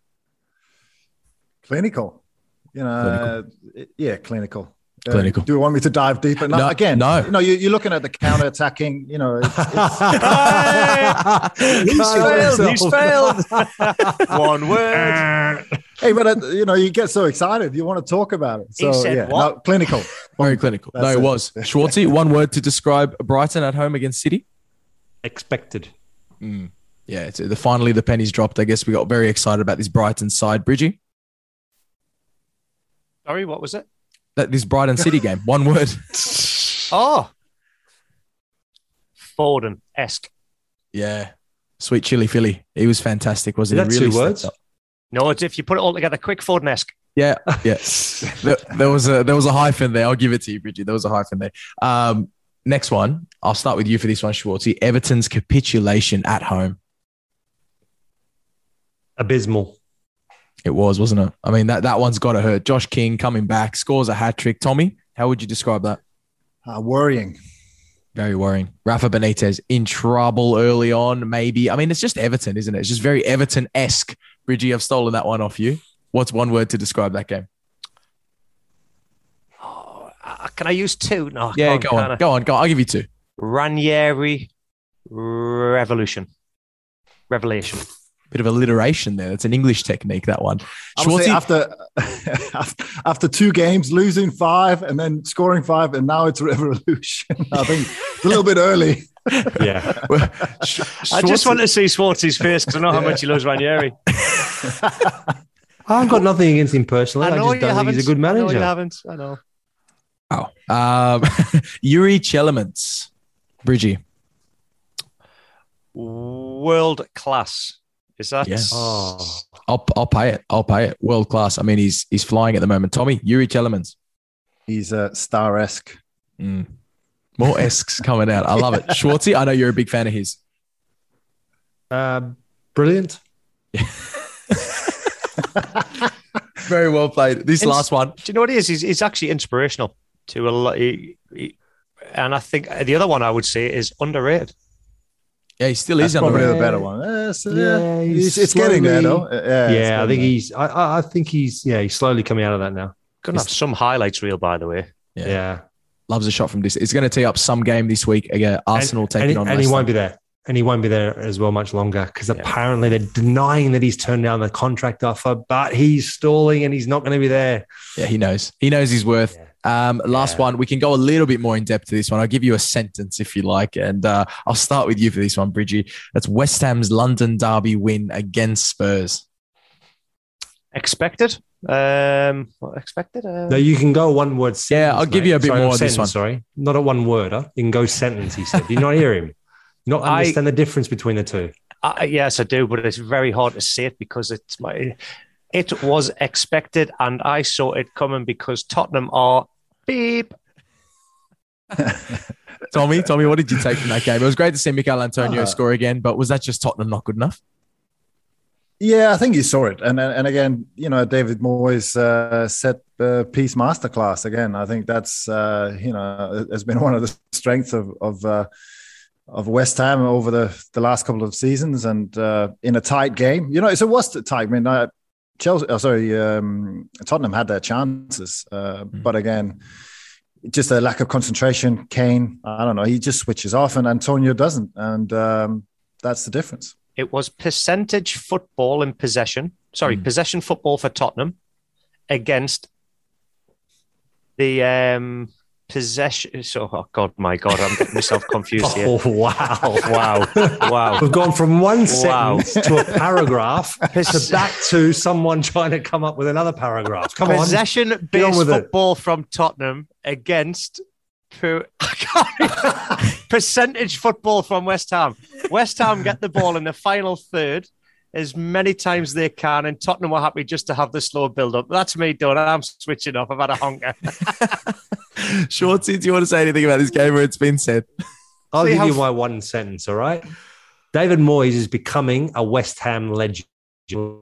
Clinical. You know, clinical. Uh, yeah, clinical. Uh, clinical. Do you want me to dive deeper? No, no again, no. You know, you, you're looking at the counter-attacking, you know. It's, he's it's... failed. He's failed. One word. Hey, but, uh, you know, you get so excited. You want to talk about it. So, he said yeah, what? no, clinical. Very clinical. That's no, it, it was. Schwartzy, one word to describe Brighton at home against City. Expected. Mm. Yeah, it's, the finally the pennies dropped. I guess we got very excited about this Brighton side. Bridgie? Sorry, what was it? That this Brighton City game. One word. Oh. Foden-esque. Yeah. Sweet chili Philly. He was fantastic, wasn't Is he? that Really two words? Up. No, it's if you put it all together, quick Foden-esque. Yeah, yeah. there, there was a there was a hyphen there. I'll give it to you, Bridgie. There was a hyphen there. Um, next one. I'll start with you for this one, Schwartzy. Everton's capitulation at home. Abysmal. It was, wasn't it? I mean, that, that one's got to hurt. Josh King coming back, scores a hat trick. Tommy, how would you describe that? Uh, worrying. Very worrying. Rafa Benitez in trouble early on, maybe. I mean, it's just Everton, isn't it? It's just very Everton-esque. Bridgie, I've stolen that one off you. What's one word to describe that game? Oh, uh, can I use two? No, I yeah, can't, go on. I? Go on. Go on. I'll give you two. Ranieri Revolution. Revelation. Bit of alliteration there. That's an English technique, that one. Schwartzy, after after two games, losing five and then scoring five, and now it's revolution. I think it's a little bit early. Yeah. Well, I just want to see Schwartzy's face because I know how much he loves Ranieri. I've got nothing against him personally. I, I just don't think he's a good manager. I know you haven't. I know. Oh. Um, Yuri Chelemans. Bridgie. World class. Is that? Yes. Oh. I'll I'll pay it. I'll pay it. World class. I mean, he's he's flying at the moment. Tommy, Yuri Chelemans. He's a uh, star-esque. Mm. More esques coming out. I love it. Schwartzy, I know you're a big fan of his. Uh, brilliant. Very well played. This Ins- last one. Do you know what he is? He's, he's actually inspirational to a lot. He, he, and I think the other one I would say is underrated. Yeah, he still is That's probably underrated. the better one. Uh, so, Yeah, yeah, he's it's, it's getting there, slowly- though. Uh, yeah, it's Yeah, I think getting he's. I- I, I think he's. Yeah, he's slowly coming out of that now. Gonna have some highlights reel, by the way. Yeah. Yeah, Loves a shot from distance. It's going to tee up some game this week. Again, Arsenal and, taking and, on and he West won't be Ham. there. and he won't be there as well much longer because yeah. apparently they're denying that he's turned down the contract offer, but he's stalling and he's not going to be there. Yeah, he knows. He knows his worth. Yeah. Um, last yeah. one. We can go a little bit more in depth to this one. I'll give you a sentence if you like, and uh, I'll start with you for this one, Bridgie. That's West Ham's London derby win against Spurs. Expected? Um, expected? Uh... No, you can go one word sentence. Yeah, I'll give mate. you a bit sorry, more of sentence, this one. Sorry, not a one word. Huh? You can go sentence, he said. Do you not hear him? You not understand I, the difference between the two? Uh, yes, I do, but it's very hard to say it because it's my. It was expected, and I saw it coming because Tottenham are beep. Tommy, Tommy, what did you take from that game? It was great to see Mikel Antonio uh, score again, but was that just Tottenham not good enough? Yeah, I think you saw it. And and again, you know, David Moyes uh, set uh, piece masterclass again. I think that's, uh, you know, has been one of the strengths of of, uh, of West Ham over the, the last couple of seasons and uh, in a tight game. You know, so it was tight. I mean, uh, Chelsea, oh, sorry, um, Tottenham had their chances. Uh, mm-hmm. But again, just a lack of concentration. Kane, I don't know, he just switches off and Antonio doesn't. And um, that's the difference. It was percentage football in possession. Sorry, mm. possession football for Tottenham against the um, possession. So, oh God, my God, I'm getting myself confused here. Oh, wow. Wow. Wow. We've gone from one sentence wow. to a paragraph to back to someone trying to come up with another paragraph. Come possession on. Possession-based football it. From Tottenham against per- percentage football from West Ham. West Ham get the ball in the final third as many times they can, and Tottenham were happy just to have the slow build-up. That's me done. I'm switching off. I've had a honker. Shorty, do you want to say anything about this game where it's been said? I'll See give you f- my one sentence, all right? David Moyes is becoming a West Ham legend. Mm.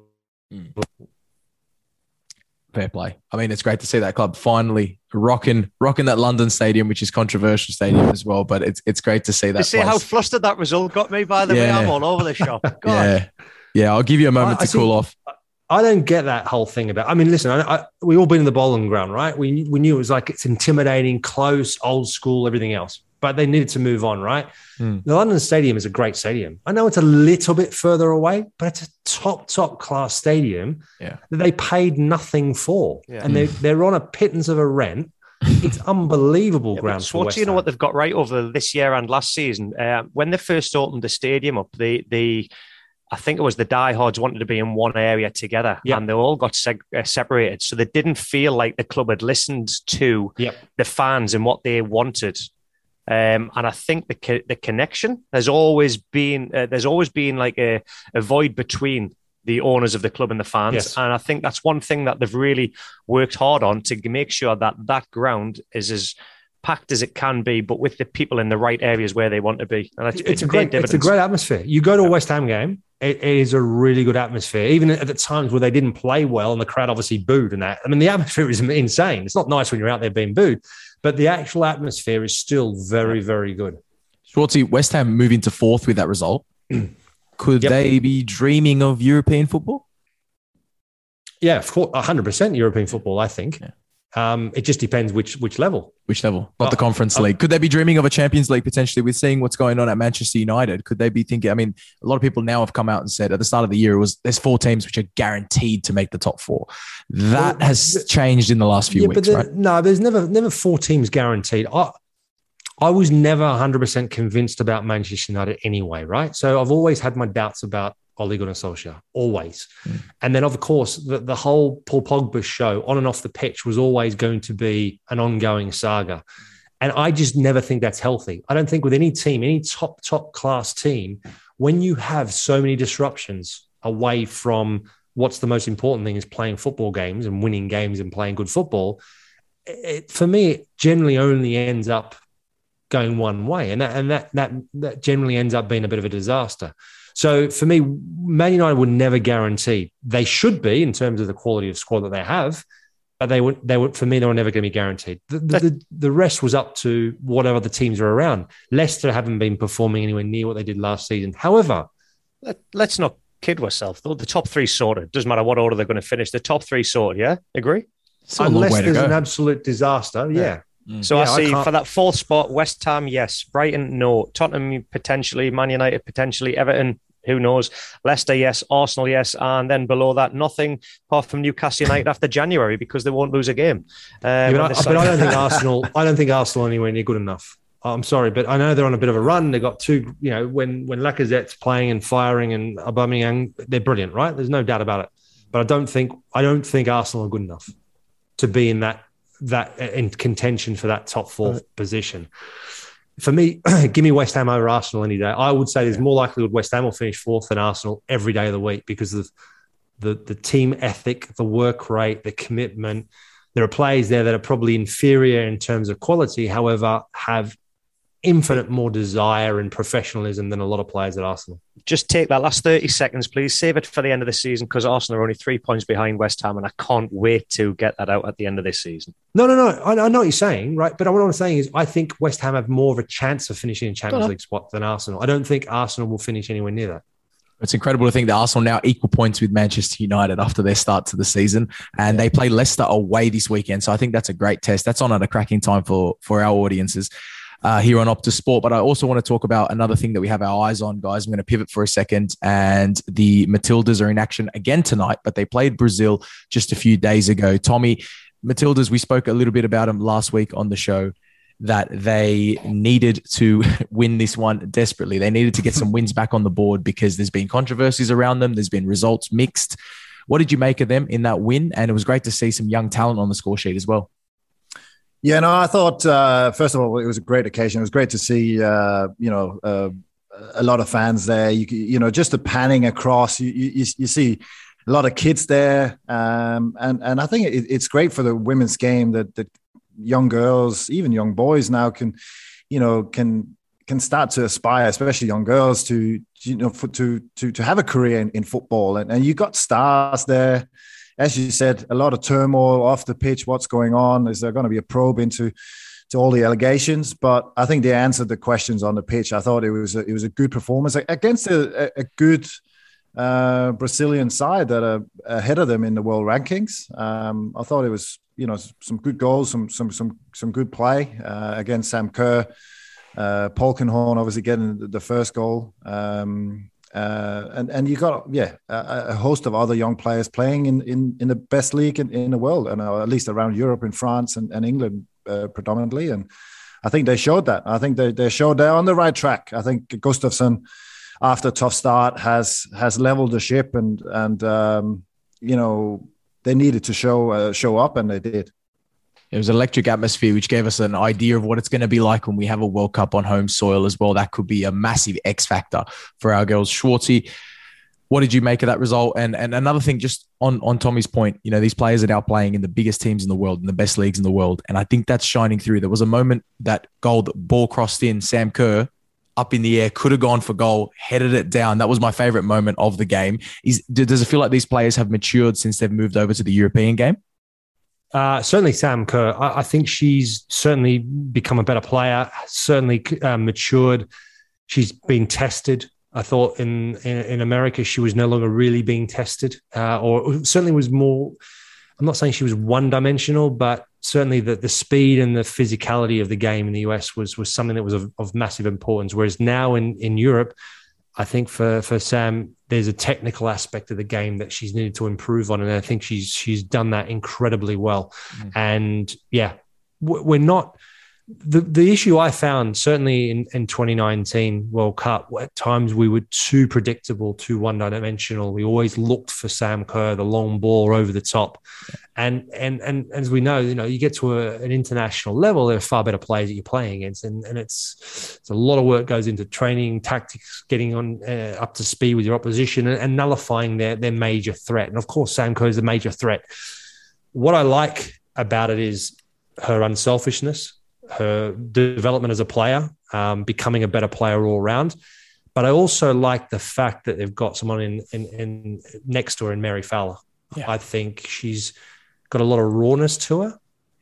Fair play. I mean, it's great to see that club finally rocking, rocking that London stadium, which is controversial stadium as well. But it's it's great to see that. You see place. How flustered that result got me. By the yeah. way, I'm all over the shop. God. Yeah, yeah. I'll give you a moment I, to I cool off. I don't get that whole thing about. I mean, listen, I, I, we all been in the bowling ground, right? We we knew it was like it's intimidating, close, old school, everything else. But they needed to move on, right? Mm. The London Stadium is a great stadium. I know it's a little bit further away, but it's a top, top class stadium yeah. that they paid nothing for. Yeah. And they, they're on a pittance of a rent. It's unbelievable yeah, ground for West Ham. You know what they've got right over this year and last season? Uh, when they first opened the stadium up, the the I think it was the diehards wanted to be in one area together yep. and they all got seg- uh, separated. So they didn't feel like the club had listened to yep. the fans and what they wanted. Um, and I think the co- the connection has always been uh, there's always been like a, a void between the owners of the club and the fans, yes. and I think that's one thing that they've really worked hard on to make sure that that ground is as packed as it can be, but with the people in the right areas where they want to be. And it's, it's, it's a great it's a great atmosphere. You go to a West Ham game, it, it is a really good atmosphere. Even at the times where they didn't play well and the crowd obviously booed and that. I mean, the atmosphere is insane. It's not nice when you're out there being booed. But the actual atmosphere is still very, very good. Schwartzy, West Ham moving to fourth with that result. Could yep. they be dreaming of European football? Yeah, of course, one hundred percent European football, I think. Yeah. Um, it just depends which which level. Which level? Not uh, the Conference uh, League. Could they be dreaming of a Champions League potentially with seeing what's going on at Manchester United? Could they be thinking, I mean, a lot of people now have come out and said at the start of the year, it was there's four teams which are guaranteed to make the top four. That well, has but, changed in the last few yeah, weeks, but right? No, there's never never four teams guaranteed. I, I was never one hundred percent convinced about Manchester United anyway, right? So I've always had my doubts about Ole Gunnar Solskjaer, always. Mm. And then, of course, the, the whole Paul Pogba show on and off the pitch was always going to be an ongoing saga. And I just never think that's healthy. I don't think with any team, any top, top class team, when you have so many disruptions away from what's the most important thing is playing football games and winning games and playing good football, it, for me, it generally only ends up going one way. And that, and that, that, that generally ends up being a bit of a disaster. So for me, Man United would never guarantee. They should be in terms of the quality of squad that they have, but they would. They would. For me, they were never going to be guaranteed. The, the, the, the rest was up to whatever the teams are around. Leicester haven't been performing anywhere near what they did last season. However, Let, let's not kid ourselves. Though the top three sorted. Doesn't matter what order they're going to finish. The top three sorted. Yeah, agree. So unless there's an absolute disaster, yeah. yeah. Mm. So yeah, I see I for that fourth spot, West Ham, yes. Brighton, no. Tottenham, potentially. Man United, potentially. Everton, who knows? Leicester, yes. Arsenal, yes. And then below that, nothing apart from Newcastle United after January because they won't lose a game. Um, yeah, but, I, but I don't think Arsenal. I don't think Arsenal anywhere near good enough. I'm sorry, but I know they're on a bit of a run. They got two. You know, when when Lacazette's playing and firing and Aubameyang, they're brilliant, right? There's no doubt about it. But I don't think I don't think Arsenal are good enough to be in that that in contention for that top four right. position. For me, give me West Ham over Arsenal any day. I would say there's more likelihood West Ham will finish fourth than Arsenal every day of the week because of the, the team ethic, the work rate, the commitment. There are players there that are probably inferior in terms of quality, however, have infinite more desire and professionalism than a lot of players at Arsenal. Just take that last thirty seconds, please. Save it for the end of the season because Arsenal are only three points behind West Ham and I can't wait to get that out at the end of this season. No, no, no. I, I know what you're saying, right? But what I'm saying is I think West Ham have more of a chance of finishing in Champions League spot than Arsenal. I don't think Arsenal will finish anywhere near that. It's incredible to think that Arsenal now equal points with Manchester United after their start to the season. And yeah. they play Leicester away this weekend. So I think that's a great test. That's on at a cracking time for, for our audiences. Uh, here on Optus Sport. But I also want to talk about another thing that we have our eyes on, guys. I'm going to pivot for a second. And the Matildas are in action again tonight, but they played Brazil just a few days ago. Tommy, Matildas, we spoke a little bit about them last week on the show, that they needed to win this one desperately. They needed to get some wins back on the board because there's been controversies around them. There's been results mixed. What did you make of them in that win? And it was great to see some young talent on the score sheet as well. Yeah, no, I thought, uh, first of all, it was a great occasion. It was great to see, uh, you know, uh, a lot of fans there. You, you know, just the panning across, you, you, you see a lot of kids there. Um, and, and I think it, it's great for the women's game that, that young girls, even young boys now can, you know, can can start to aspire, especially young girls, to, you know, for, to, to, to have a career in, in football. And, and you got stars there. As you said, a lot of turmoil off the pitch. What's going on? Is there going to be a probe into to all the allegations? But I think they answered the questions on the pitch. I thought it was a, it was a good performance against a, a good uh, Brazilian side that are ahead of them in the world rankings. Um, I thought it was, you know, some good goals, some some some some good play uh, against Sam Kerr, uh, Polkenhorn obviously getting the first goal. Um, Uh, and and you got yeah a, a host of other young players playing in, in, in the best league in, in the world, and uh, at least around Europe, in France and, and England uh, predominantly. And I think they showed that. I think they they showed they're on the right track. I think Gustafsson, after a tough start, has has leveled the ship, and and um, you know they needed to show uh, show up, and they did. It was an electric atmosphere, which gave us an idea of what it's going to be like when we have a World Cup on home soil as well. That could be a massive X factor for our girls. Schwartzy, what did you make of that result? And and another thing, just on, on Tommy's point, you know, these players are now playing in the biggest teams in the world, in the best leagues in the world. And I think that's shining through. There was a moment that goal, that ball crossed in, Sam Kerr up in the air, could have gone for goal, headed it down. That was my favorite moment of the game. Is Does it feel like these players have matured since they've moved over to the European game? Uh, certainly Sam Kerr. I, I think she's certainly become a better player, certainly uh, matured. She's been tested. I thought in, in, in America, she was no longer really being tested, uh, or certainly was more, I'm not saying she was one-dimensional, but certainly the, the speed and the physicality of the game in the U S was, was something that was of, of massive importance. Whereas now in, in Europe, I think for, for Sam, there's a technical aspect of the game that she's needed to improve on. And I think she's she's done that incredibly well. Mm. And yeah, we're not... The the issue I found, certainly in, in twenty nineteen World Cup, at times we were too predictable, too one-dimensional. We always looked for Sam Kerr, the long ball over the top. Yeah. And, and and as we know, you know, you get to a, an international level, there are far better players that you're playing against. And, and it's, it's a lot of work goes into training, tactics, getting on uh, up to speed with your opposition and, and nullifying their, their major threat. And of course, Sam Kerr is a major threat. What I like about it is her unselfishness, her development as a player, um, becoming a better player all around. But I also like the fact that they've got someone in, in, in next to her in Mary Fowler. Yeah. I think she's got a lot of rawness to her.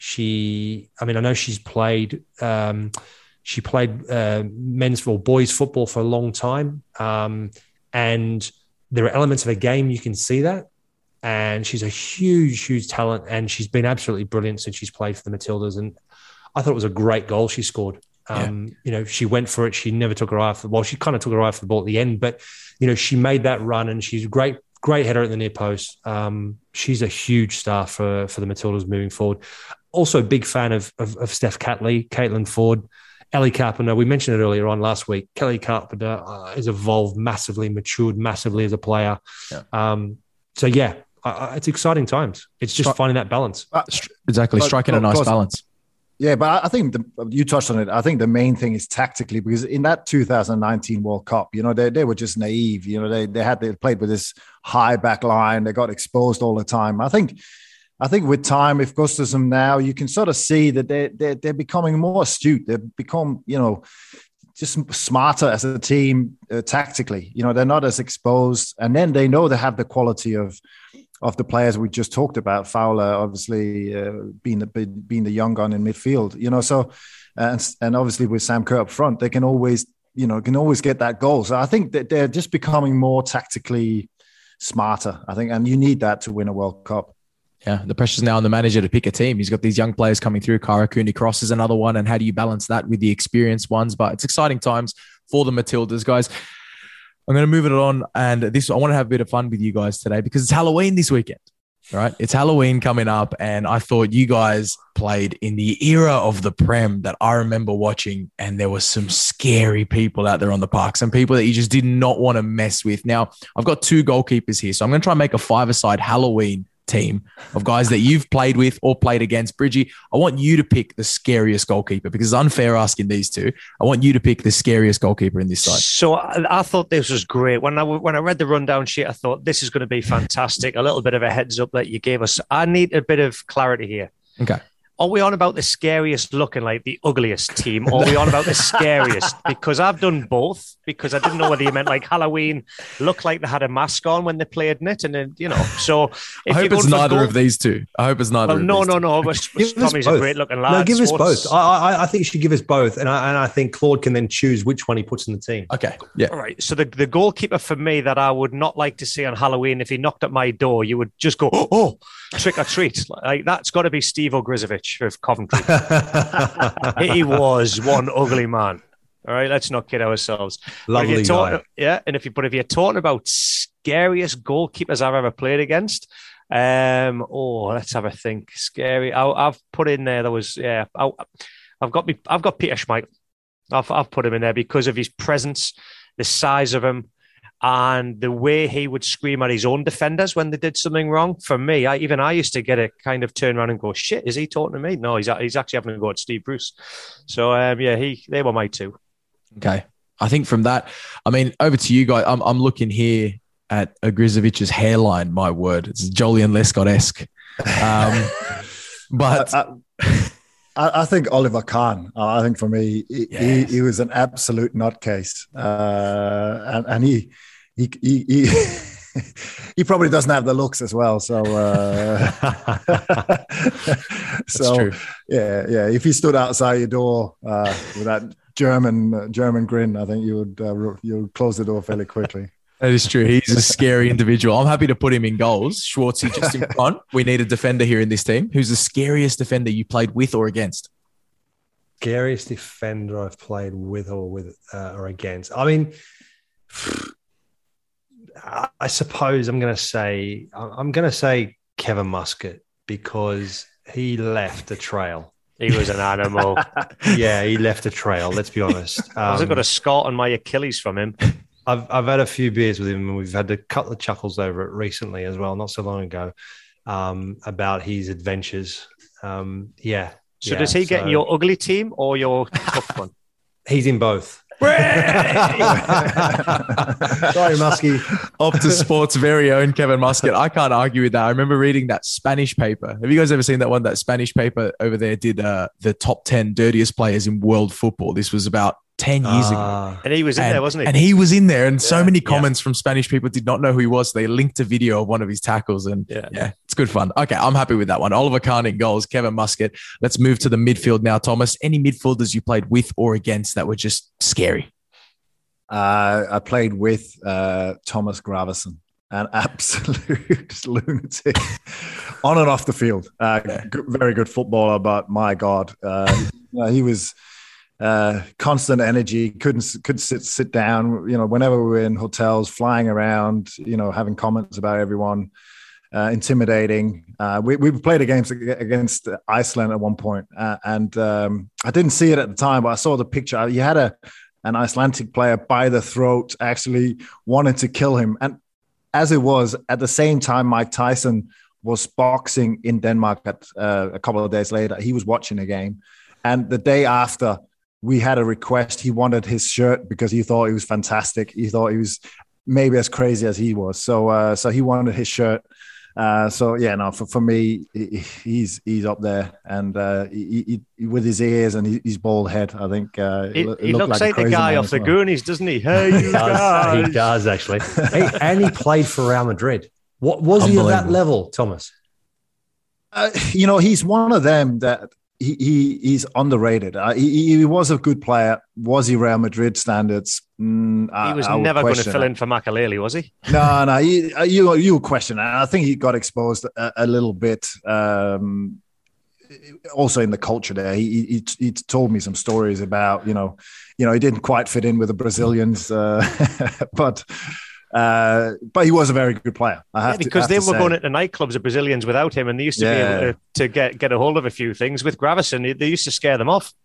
She, I mean, I know she's played, um, she played uh, men's or boys football for a long time. Um, and there are elements of her game, you can see that. And she's a huge, huge talent. And she's been absolutely brilliant since she's played for the Matildas. And I thought it was a great goal she scored. Um, yeah. You know, she went for it. She never took her eye off the ball. She kind of took her eye off the ball at the end, but, you know, she made that run and she's a great, great header at the near post. Um, she's a huge star for, for the Matildas moving forward. Also, big fan of, of, of Steph Catley, Caitlin Ford, Ellie Carpenter. We mentioned it earlier on last week. Kelly Carpenter uh, has evolved massively, matured massively as a player. Yeah. Um, so, yeah, uh, it's exciting times. It's just Stri- finding that balance. Uh, exactly, but, striking but, a nice course, balance. Yeah, but I think the, you touched on it. I think the main thing is tactically, because in that two thousand nineteen World Cup, you know, they they were just naive. You know, they they had they played with this high back line. They got exposed all the time. I think, I think with time, if Gustafsson now, you can sort of see that they they they're becoming more astute. They've become, you know, just smarter as a team uh, tactically. You know, they're not as exposed, and then they know they have the quality of. of the players we just talked about, Fowler obviously uh, being the being the young gun in midfield, you know. So, and and obviously with Sam Kerr up front, they can always, you know, can always get that goal. So I think that they're just becoming more tactically smarter. I think, and you need that to win a World Cup. Yeah, the pressure's now on the manager to pick a team. He's got these young players coming through. Cara Cooney-Cross is another one, and how do you balance that with the experienced ones? But it's exciting times for the Matildas, guys. I'm going to move it on, and this I want to have a bit of fun with you guys today because it's Halloween this weekend, right? It's Halloween coming up, and I thought you guys played in the era of the Prem that I remember watching, and there was some scary people out there on the park, some people that you just did not want to mess with. Now, I've got two goalkeepers here, so I'm going to try and make a five-a-side Halloween team of guys that you've played with or played against. Bridgie, I want you to pick the scariest goalkeeper because it's unfair asking these two. I want you to pick the scariest goalkeeper in this side. So I, I thought this was great. When I when I read the rundown sheet, I thought this is going to be fantastic. A little bit of a heads up that you gave us. I need a bit of clarity here. Okay. Are we on about the scariest looking like the ugliest team, or are we on about the scariest? Because I've done both, because I didn't know whether you meant like Halloween looked like they had a mask on when they played in it. And then, you know, so if I hope it's neither goal, of these two. I hope it's neither well, of no, these no, two. no, no. Tommy's a great looking lad. No, give us both. I, I, I think you should give us both. And I, and I think Claude can then choose which one he puts in the team. Okay. Yeah. All right. So the, the goalkeeper for me that I would not like to see on Halloween, if he knocked at my door, you would just go, oh, oh trick or treat. Like, that's got to be Steve Ogrizovic of Coventry. He was one ugly man. All right, let's not kid ourselves. Lovely talking, guy. Yeah, and if you but if you're talking about scariest goalkeepers I've ever played against, um, oh, let's have a think. Scary. I, I've put in there. There was yeah. I, I've got me. I've got Peter Schmeichel. I've I've put him in there because of his presence, the size of him, and the way he would scream at his own defenders when they did something wrong. For me, I, even I used to get a kind of turn around and go, shit, is he talking to me? No, he's he's actually having to go at Steve Bruce. So, um, yeah, he they were my two. Okay. I think from that, I mean, over to you guys. I'm, I'm looking here at Ogrizovic's hairline, my word. It's Jolyon Lescott-esque. Um, but... I, I, I think Oliver Kahn. Uh, I think for me, he, yes. he, he was an absolute nutcase. Uh, and, and he... He, he, he, he probably doesn't have the looks as well. So, uh, so true. yeah, yeah. If he stood outside your door uh, with that German uh, German grin, I think you would uh, you would close the door fairly quickly. That is true. He's a scary individual. I'm happy to put him in goals. Schwartzy just in front. We need a defender here in this team. Who's the scariest defender you played with or against? Scariest defender I've played with or with uh, or against. I mean. I suppose I'm going to say I'm going to say Kevin Muscat because he left a trail. He was an animal. Yeah, he left a trail. Let's be honest. Um, I've got a scar on my Achilles from him. I've I've had a few beers with him, and we've had a couple of chuckles over it recently as well, not so long ago, um, about his adventures. Um, yeah. So yeah, does he get so in your ugly team or your tough one? He's in both. Sorry, Muskie. Optus Sports' very own Kevin Muscat. I can't argue with that. I remember reading that Spanish paper. Have you guys ever seen that one? That Spanish paper over there did uh, the top ten dirtiest players in world football. This was about ten years uh, ago. And he was in and, there, wasn't he? And he was in there. And yeah, so many comments yeah. from Spanish people did not know who he was. So they linked a video of one of his tackles. And yeah. yeah, it's good fun. Okay, I'm happy with that one. Oliver Kahn in goals, Kevin Muscat. Let's move to the midfield now, Thomas. Any midfielders you played with or against that were just scary? Uh, I played with uh, Thomas Gravesen, an absolute lunatic on and off the field. Uh, Yeah. good, very good footballer, but my God, uh, you know, he was uh, constant energy. Couldn't couldn't sit sit down. You know, whenever we were in hotels, flying around. You know, having comments about everyone, uh, intimidating. Uh, we we played a game against Iceland at one point, uh, and um, I didn't see it at the time, but I saw the picture. You had a an Icelandic player by the throat, actually wanted to kill him, and as it was, at the same time, Mike Tyson was boxing in Denmark at, uh, a couple of days later. He was watching a game. And the day after, we had a request. He wanted his shirt because he thought he was fantastic. He thought he was maybe as crazy as he was. So uh, so he wanted his shirt. Uh, so, yeah, no, for, for me, he's he's up there. And uh, he, he, with his ears and his bald head, I think. Uh, he, it he looks like, like the guy off the well. Goonies, doesn't he? Hey, you He does, guys. he does actually. Hey, and he played for Real Madrid. What was he at that Unbelievable. level, Thomas? Uh, you know, he's one of them that he, he he's underrated. Uh, he, he was a good player. Was he Real Madrid standards? Mm, I, He was I would never going to question fill that. in for Makaleli, was he? No, no, he, uh, you you question that. I think he got exposed a, a little bit. Um, also in the culture there, he, he he told me some stories about you know, you know, he didn't quite fit in with the Brazilians, uh, but. Uh, but he was a very good player. I have Yeah, to, because have they to were say. going into nightclubs, the Brazilians, without him, and they used to Yeah. be able to, to get, get a hold of a few things. With Gravison, they, they used to scare them off.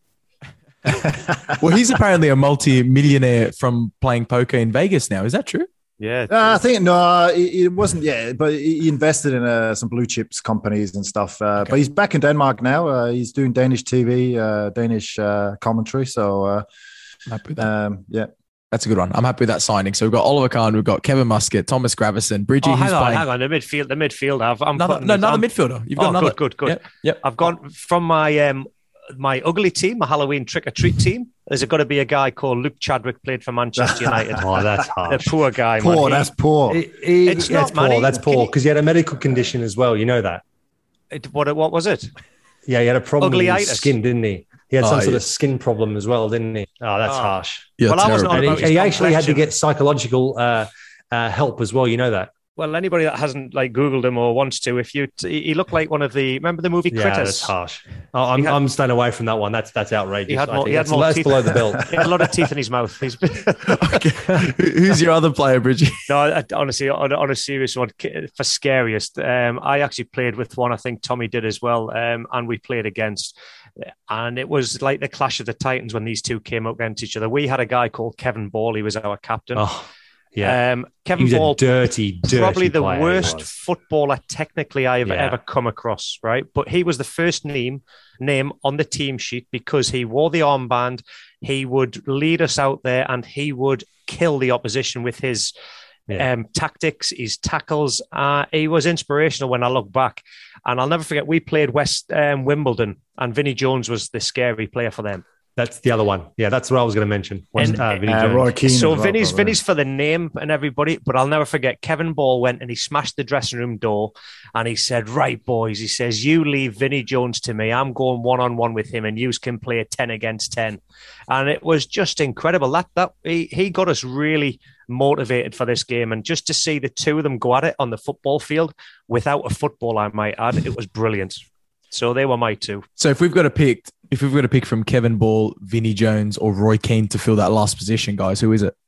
Well, he's apparently a multi-millionaire from playing poker in Vegas now. Is that true? Yeah. Uh, I think no, it, it wasn't. Yeah, but he invested in uh, some blue chips companies and stuff. Uh, Okay. But he's back in Denmark now. Uh, he's doing Danish T V, uh, Danish uh, commentary. So uh, I'm happy with that. um, yeah, That's a good one. I'm happy with that signing. So we've got Oliver Kahn, we've got Kevin Muscat, Thomas Gravison, Bridgie, Oh, who's hang on, playing hang on. The midfield, the midfield. I've, I'm another, putting no, it- another I'm- midfielder. You've got Oh, another. good, good, good. Yep. yep. I've gone from my um, my ugly team, my Halloween trick or treat team. There's got to be a guy called Luke Chadwick, played for Manchester United. Oh, that's The harsh. poor guy, man. poor. He- That's poor. He- he- It's that's not, man. poor. He- That's can poor you- because he had a medical condition as well. You know that. it- what, what was it? Yeah, he had a problem with Ugly-itis. his skin, didn't he? He had Oh, some sort yeah. of skin problem as well, didn't he? Oh, that's Oh. harsh. Yeah, Well, I wasn't terrible. on And about he, his he actually had to complexion. get psychological uh, uh, help as well. You know that. Well, anybody that hasn't like Googled him or wants to, if you, t- he looked like one of the. Remember the movie Yeah, Critters? that's harsh. Oh, I'm, He had- I'm staying away from that one. That's that's outrageous. He had I more- think he had that's, more that's teeth. below the belt. He had a lot of teeth in his mouth. He's Okay. Who- Who's your other player, Bridgie? no, I- honestly, on, on a serious one, ki- for scariest, um, I actually played with one. I think Tommy did as well, um, and we played against. And it was like the clash of the Titans when these two came up against each other. We had a guy called Kevin Ball. He was our captain. Oh, yeah. Um, he Kevin was Ball, a dirty, dirty probably the player, he worst was. footballer technically I've Yeah. ever come across, right? But he was the first name name on the team sheet because he wore the armband. He would lead us out there and he would kill the opposition with his Yeah. um, tactics, his tackles. Uh, he was inspirational when I look back. And I'll never forget, we played West um, Wimbledon and Vinnie Jones was the scary player for them. That's the other one. Yeah, that's what I was going to mention. Was, And- uh, Vinnie Uh, Jones. Roy Keane. So as well, Vinny's probably. Vinny's for the name and everybody, but I'll never forget Kevin Ball went and he smashed the dressing room door and he said, "Right, boys," he says, "you leave Vinnie Jones to me. I'm going one on one with him, and you can play a ten against ten." And it was just incredible. That that he he got us really motivated for this game, and just to see the two of them go at it on the football field without a football, I might add, it was brilliant. So they were my two. So if we've got to pick, if we've got to pick from Kevin Ball, Vinnie Jones, or Roy Keane to fill that last position, guys, who is it?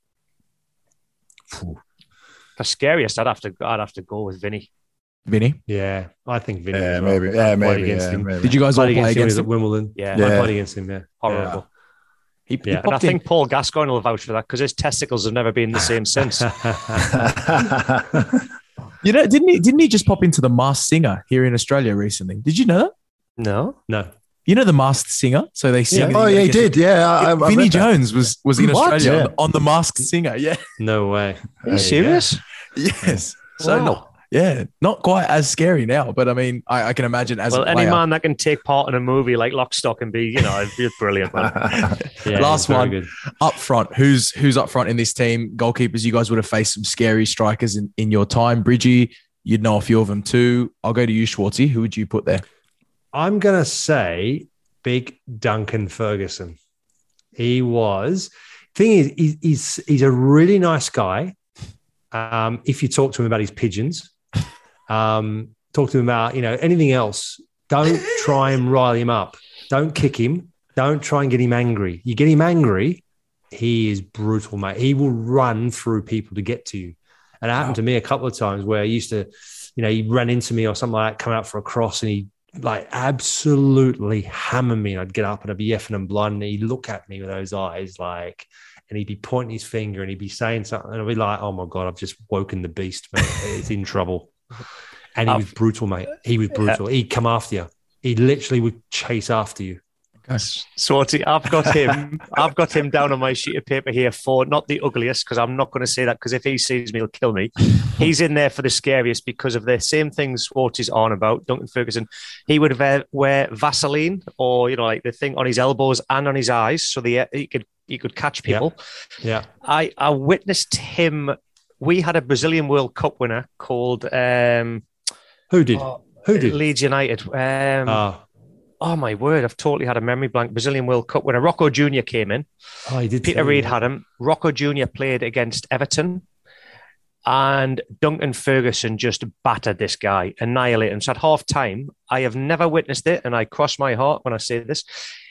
For scariest, I'd have to I'd have to go with Vinny. Vinny. Yeah, I think Vinny. Yeah, as well. maybe. Yeah, I played maybe. against Yeah, him. maybe. Did you guys all Played play against him. He was against at him? Wimbledon. Yeah, I Yeah. played against him. Yeah, horrible. He, he Yeah, and I popped in. think Paul Gascoigne will vouch for that because his testicles have never been the same since. You know, didn't he? Didn't he just pop into the Masked Singer here in Australia recently? Did you know that? No, no. You know the Masked Singer, so they sing. Yeah. Oh, yeah, he did. Yeah, I, I Vinnie read that. Jones was was in What? Australia Yeah. on, the, on the Masked Singer. Yeah. No way. are you serious? Yes. So Wow. not, yeah, not quite as scary now, but I mean, I, I can imagine as Well, a any player. man that can take part in a movie like Lock, Stock and be, you know, it'd be brilliant, man. Yeah, Last he was very one. good. Up front, who's who's up front in this team? Goalkeepers, you guys would have faced some scary strikers in, in your time. Bridgie, you'd know a few of them too. I'll go to you, Schwartzy. Who would you put there? I'm going to say Big Duncan Ferguson. He was. Thing is, he's, he's he's a really nice guy, Um, if you talk to him about his pigeons, um, talk to him about, you know, anything else, don't try and rile him up. Don't kick him. Don't try and get him angry. You get him angry, he is brutal, mate. He will run through people to get to you. And it happened wow. to me a couple of times where I used to, you know, he ran into me or something like that, come out for a cross, and he like absolutely hammer me. I'd get up and I'd be effing and blind, and he'd look at me with those eyes like, and he'd be pointing his finger and he'd be saying something, and I'd be like, oh my God, I've just woken the beast, mate. It's in trouble. And he was brutal, mate. He was brutal. He'd come after you. He literally would chase after you. Swarty, I've got him. I've got him down on my sheet of paper here for not the ugliest, because I'm not going to say that, because if he sees me, he'll kill me. He's in there for the scariest because of the same things Swarty's on about. Duncan Ferguson, he would wear, wear Vaseline, or you know, like the thing on his elbows and on his eyes, so the he could he could catch people. Yeah, yeah. I I witnessed him. We had a Brazilian World Cup winner called um, who did oh, who did Leeds United. Um, oh. Oh, my word, I've totally had a memory blank. Brazilian World Cup winner. Rocco Junior came in. Oh, he did. Peter Reid had him. Rocco Junior played against Everton. And Duncan Ferguson just battered this guy, annihilated him. So at half time, I have never witnessed it, and I cross my heart when I say this.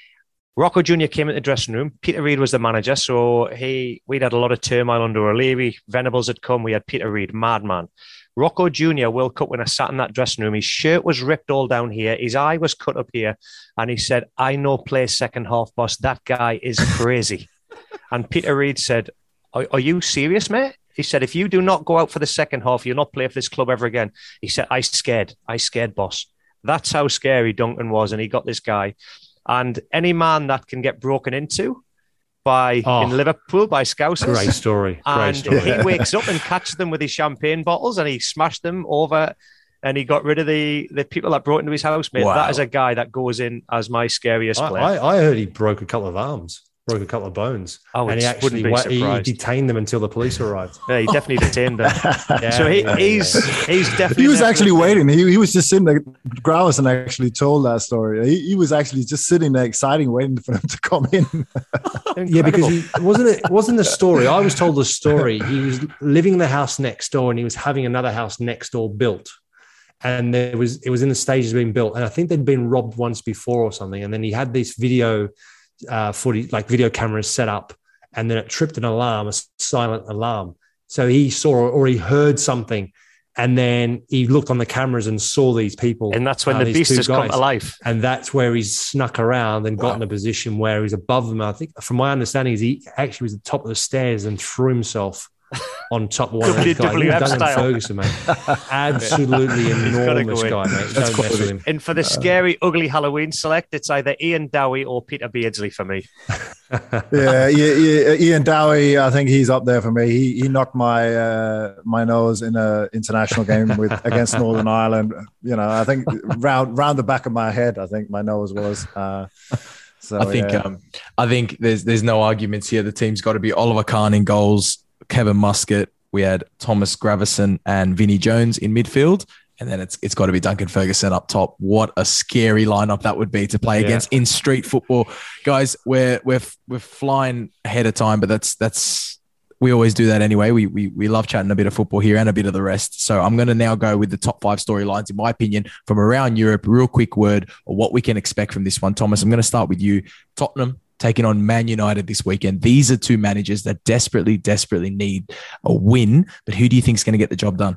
Rocco Junior came into the dressing room. Peter Reid was the manager, so he we'd had a lot of turmoil under O'Leary. Venables had come. We had Peter Reid, madman. Rocco Junior, World Cup winner, sat in that dressing room. His shirt was ripped all down here. His eye was cut up here. And he said, I know play second half, boss. That guy is crazy. And Peter Reid said, are, are you serious, mate? He said, if you do not go out for the second half, you'll not play for this club ever again. He said, I scared. I scared, boss. That's how scary Duncan was. And he got this guy. And any man that can get broken into by oh, in Liverpool by Scousers. Great story. Great and story. He wakes up and catches them with his champagne bottles, and he smashed them over, and he got rid of the, the people that brought into his house, mate. Wow. That is a guy that goes in as my scariest I, player. I, I heard he broke a couple of arms. Broke a couple of bones. Oh, and he actually wa- he detained them until the police arrived. Yeah, he definitely detained them. yeah, so he, yeah, he's yeah. he's definitely. He was actually waiting. He, he was just sitting there. Growison actually told that story. He, he was actually just sitting there, exciting, waiting for them to come in. yeah, because he wasn't it wasn't the story. I was told the story. He was living in the house next door, and he was having another house next door built. And there was it was in the stages of being built, and I think they'd been robbed once before or something. And then he had this video. Uh, footage, like video cameras set up, and then it tripped an alarm, a silent alarm. So he saw or he heard something, and then he looked on the cameras and saw these people. And that's when uh, the beast has come to life. And that's where he's snuck around and wow. got in a position where he's above them. I think, from my understanding, is he actually was at the top of the stairs and threw himself on top of one of those guys. Duncan Ferguson, mate. Absolutely enormous guy, mate. Don't mess with him. And for the scary, ugly Halloween select, it's either Ian Dowie or Peter Beardsley for me. yeah, yeah, yeah, Ian Dowie, I think he's up there for me. He he knocked my uh, my nose in an international game with against Northern Ireland. You know, I think round round the back of my head, I think my nose was. Uh, so I think yeah. um, I think there's there's no arguments here. The team's got to be Oliver Kahn in goals, Kevin Muscat. We had Thomas Gravison and Vinnie Jones in midfield. And then it's it's got to be Duncan Ferguson up top. What a scary lineup that would be to play yeah. against in street football, guys. We're we're we're flying ahead of time, but that's that's we always do that anyway. We we we love chatting a bit of football here and a bit of the rest. So I'm going to now go with the top five storylines, in my opinion, from around Europe. Real quick word or what we can expect from this one, Thomas. I'm going to start with you. Tottenham taking on Man United this weekend. These are two managers that desperately, desperately need a win. But who do you think is going to get the job done?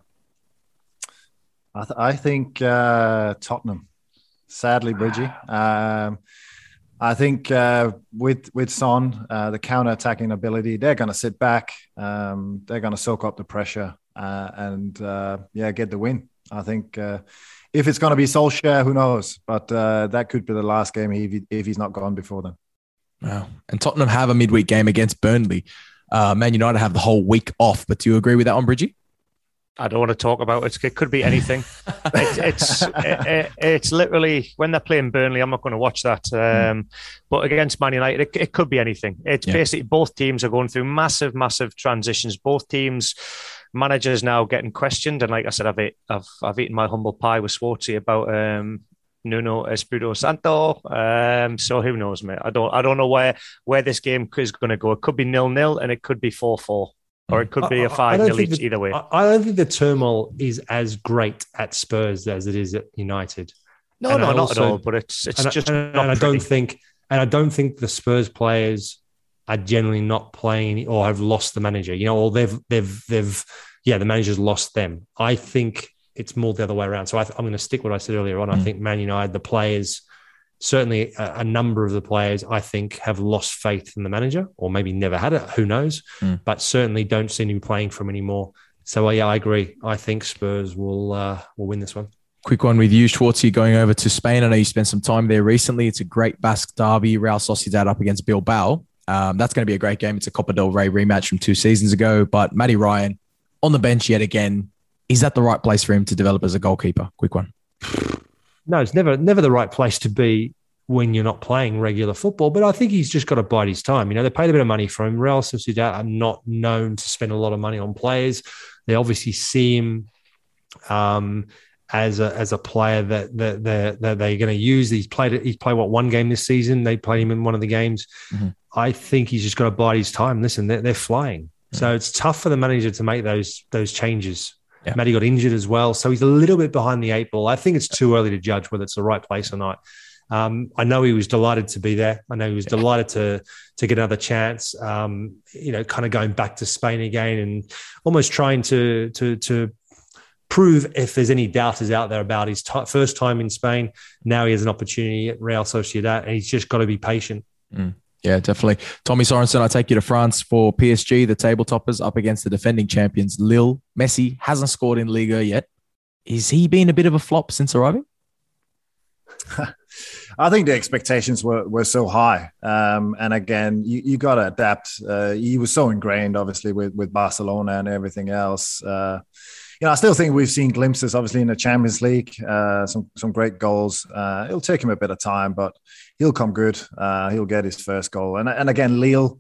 I, th- I think uh, Tottenham, sadly, Bridgie. Um, I think uh, with with Son, uh, the counter-attacking ability, they're going to sit back. Um, they're going to soak up the pressure uh, and, uh, yeah, get the win. I think uh, if it's going to be Solskjaer, who knows? But uh, that could be the last game if, he, if he's not gone before then. Wow. And Tottenham have a midweek game against Burnley. Uh, Man United have the whole week off. But do you agree with that one, Bridgie? I don't want to talk about it. It could be anything. it's it's, it, it's literally when they're playing Burnley, I'm not going to watch that. Um, but against Man United, it, it could be anything. It's yeah. basically both teams are going through massive, massive transitions. Both teams, managers now getting questioned. And like I said, I've ate, I've, I've eaten my humble pie with Swartzy about um, Nuno Espirito Santo. Um, so who knows, mate? I don't I don't know where where this game is going to go. It could be nil nil and it could be four four. or it could be a five nil each either way. I, I don't think the turmoil is as great at Spurs as it is at United. No, and no, I not also, at all. But it's it's and just I, and, not. And I don't pretty. think, and I don't think the Spurs players are generally not playing or have lost the manager. You know, or they've they've they've yeah, the manager's lost them. I think it's more the other way around. So I th- I'm going to stick what I said earlier on. Mm. I think Man United, the players, certainly a, a number of the players, I think, have lost faith in the manager, or maybe never had it. Who knows? Mm. But certainly don't seem to be playing for him anymore. So uh, yeah, I agree. I think Spurs will uh, will win this one. Quick one with you, Schwartzy, going over to Spain. I know you spent some time there recently. It's a great Basque derby. Real Sociedad up against Bilbao. Um, that's going to be a great game. It's a Copa del Rey rematch from two seasons ago. But Matty Ryan on the bench yet again. Is that the right place for him to develop as a goalkeeper? Quick one. No, it's never never the right place to be when you're not playing regular football. But I think he's just got to bide his time. You know, they paid a bit of money for him. Real Sociedad are not known to spend a lot of money on players. They obviously see him um, as a as a player that that they're, that they're going to use. He's played he's played what one game this season. They played him in one of the games. Mm-hmm. I think he's just got to bide his time. Listen, they're, they're flying, mm-hmm. so it's tough for the manager to make those those changes. Yeah. Matty got injured as well, so he's a little bit behind the eight ball. I think it's too early to judge whether it's the right place or not. Um, I know he was delighted to be there. I know he was yeah. delighted to to get another chance. Um, you know, kind of going back to Spain again and almost trying to to to prove if there's any doubters out there about his t- first time in Spain. Now he has an opportunity at Real Sociedad, and he's just got to be patient. Mm. Yeah, definitely. Tommy Sorensen, I take you to France for P S G, the table toppers, up against the defending champions, Lille. Messi hasn't scored in Liga yet. Is he been a bit of a flop since arriving? I think the expectations were, were so high. Um, and again, you, you got to adapt. Uh, he was so ingrained, obviously, with, with Barcelona and everything else. Uh, you know, I still think we've seen glimpses, obviously, in the Champions League, uh, some some great goals. Uh, it'll take him a bit of time, but he'll come good. Uh, he'll get his first goal. And, and again, Lille,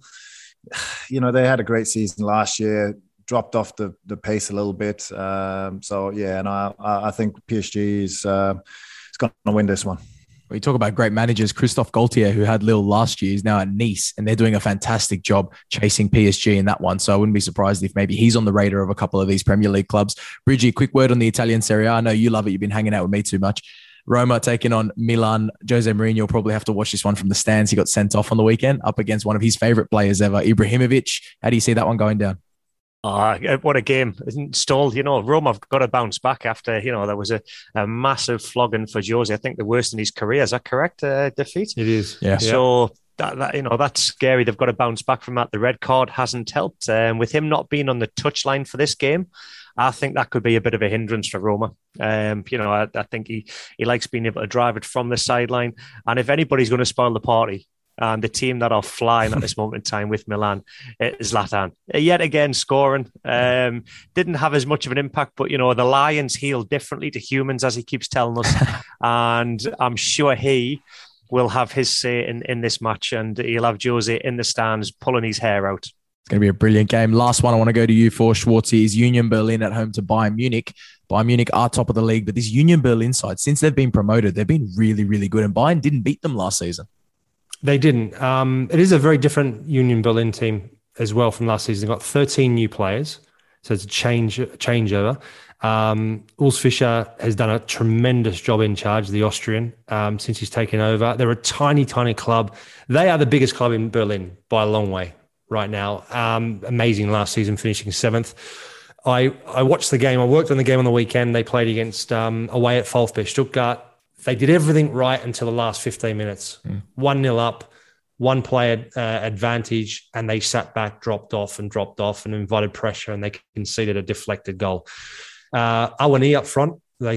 you know, they had a great season last year, dropped off the, the pace a little bit. Um, so, yeah, and I, I think P S G is, uh, is going to win this one. We talk about great managers. Christophe Gaultier, who had Lille last year, is now at Nice, and they're doing a fantastic job chasing P S G in that one. So I wouldn't be surprised if maybe he's on the radar of a couple of these Premier League clubs. Bridgie, quick word on the Italian Serie A. I know you love it. You've been hanging out with me too much. Roma taking on Milan. Jose Mourinho will probably have to watch this one from the stands. He got sent off on the weekend up against one of his favorite players ever, Ibrahimovic. How do you see that one going down? Oh, what a game. Stalled, you know, Roma have got to bounce back after, you know, there was a, a massive flogging for Jose. I think the worst in his career. Is that correct? Uh, defeat? It is. Yeah. So, that, that, you know, that's scary. They've got to bounce back from that. The red card hasn't helped. Um, with him not being on the touchline for this game, I think that could be a bit of a hindrance for Roma. Um, you know, I, I think he, he likes being able to drive it from the sideline. And if anybody's going to spoil the party, and the team that are flying at this moment in time with Milan is Zlatan. Yet again, scoring. Um, didn't have as much of an impact, but, you know, the Lions heal differently to humans, as he keeps telling us. And I'm sure he will have his say in, in this match, and he'll have Jose in the stands pulling his hair out. It's going to be a brilliant game. Last one I want to go to you for, Schwartzy, is Union Berlin at home to Bayern Munich. Bayern Munich are top of the league, but this Union Berlin side, since they've been promoted, they've been really, really good. And Bayern didn't beat them last season. They didn't. Um, it is a very different Union Berlin team as well from last season. They've got thirteen new players, so it's a change changeover. Um, Urs Fischer has done a tremendous job in charge, the Austrian, um, since he's taken over. They're a tiny, tiny club. They are the biggest club in Berlin by a long way right now. Um, amazing last season, finishing seventh. I, I watched the game. I worked on the game on the weekend. They played against um, away at VfB Stuttgart. They did everything right until the last fifteen minutes. Mm. one nil up, one player uh, advantage, and they sat back, dropped off and dropped off and invited pressure, and they conceded a deflected goal. Uh, Awani up front. They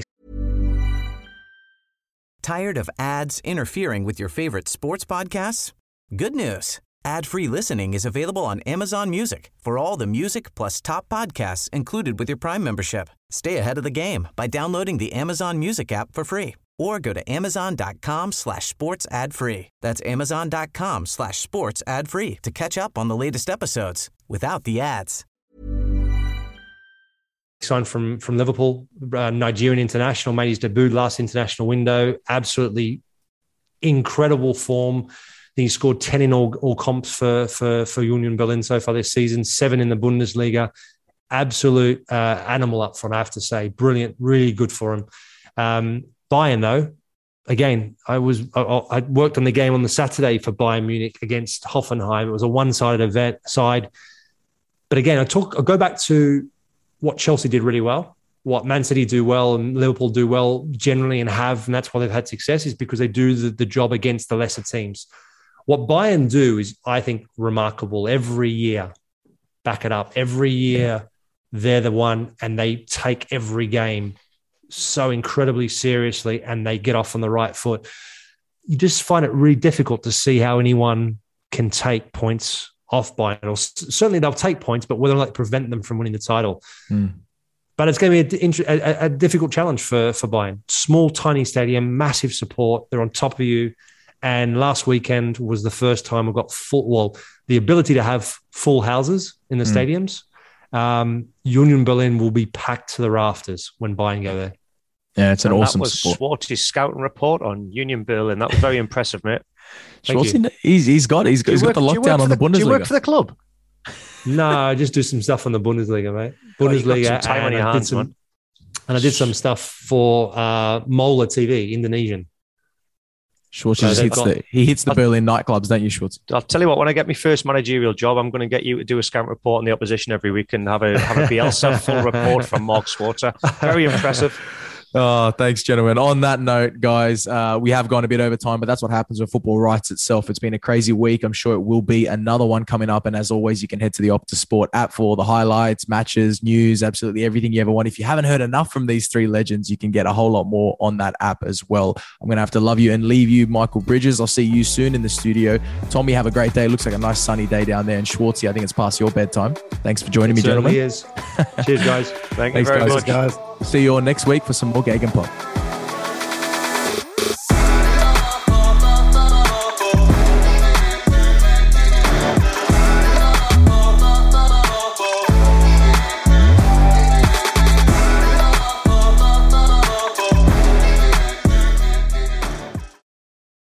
Tired of ads interfering with your favorite sports podcasts? Good news. Ad-free listening is available on Amazon Music for all the music plus top podcasts included with your Prime membership. Stay ahead of the game by downloading the Amazon Music app for free or go to amazon.com slash sports ad free. That's amazon.com slash sports ad free to catch up on the latest episodes without the ads. Signed from, from Liverpool, uh, Nigerian international, made his debut last international window. Absolutely incredible form. think he scored ten in all, all comps for, for, for Union Berlin so far this season, seven in the Bundesliga. Absolute uh, animal up front, I have to say. Brilliant, really good for him. Um, Bayern, though, again, I was I, I worked on the game on the Saturday for Bayern Munich against Hoffenheim. It was a one-sided event side. But again, I talk. I go back to what Chelsea did really well, what Man City do well and Liverpool do well generally and have, and that's why they've had success, is because they do the, the job against the lesser teams. What Bayern do is, I think, remarkable every year. Back it up. Every year, they're the one, and they take every game so incredibly seriously, and they get off on the right foot. You just find it really difficult to see how anyone can take points off Bayern. Or certainly they'll take points, but whether or not they prevent them from winning the title. Mm. But it's going to be a, a, a difficult challenge for, for Bayern. Small, tiny stadium, massive support. They're on top of you. And last weekend was the first time we got full, well, the ability to have full houses in the mm. stadiums. Um, Union Berlin will be packed to the rafters when Bayern go there. Yeah, it's an and awesome that was sport. Schwartz's scouting report on Union Berlin. That was very impressive, mate. Schwartz, he's, he's got he's, he's work, got the lockdown on the, the Bundesliga. Do you work for the club? No, I just do some stuff on the Bundesliga, mate. Bundesliga, oh, time and, on your I hands, did some, man. and I did some stuff for uh, Mola T V, Indonesian. Schwartz so hits got, the, he hits the I'll, Berlin nightclubs, don't you, Schwartz? I'll tell you what, when I get my first managerial job, I'm going to get you to do a scout report on the opposition every week and have a have a Bielsa full report from Mark Schwarzer. Very impressive. Oh, thanks, gentlemen. On that note, guys, uh, we have gone a bit over time, but that's what happens when football writes itself. It's been a crazy week. I'm sure it will be another one coming up. And as always, you can head to the Optus Sport app for all the highlights, matches, news, absolutely everything you ever want. If you haven't heard enough from these three legends, you can get a whole lot more on that app as well. I'm going to have to love you and leave you, Michael Bridges. I'll see you soon in the studio. Tommy, have a great day. Looks like a nice sunny day down there. And Schwartzy, I think it's past your bedtime. Thanks for joining it me, gentlemen. Is. Cheers, guys. Thank Thanks, you very guys. much, guys. See you all next week for some more Gegenpod.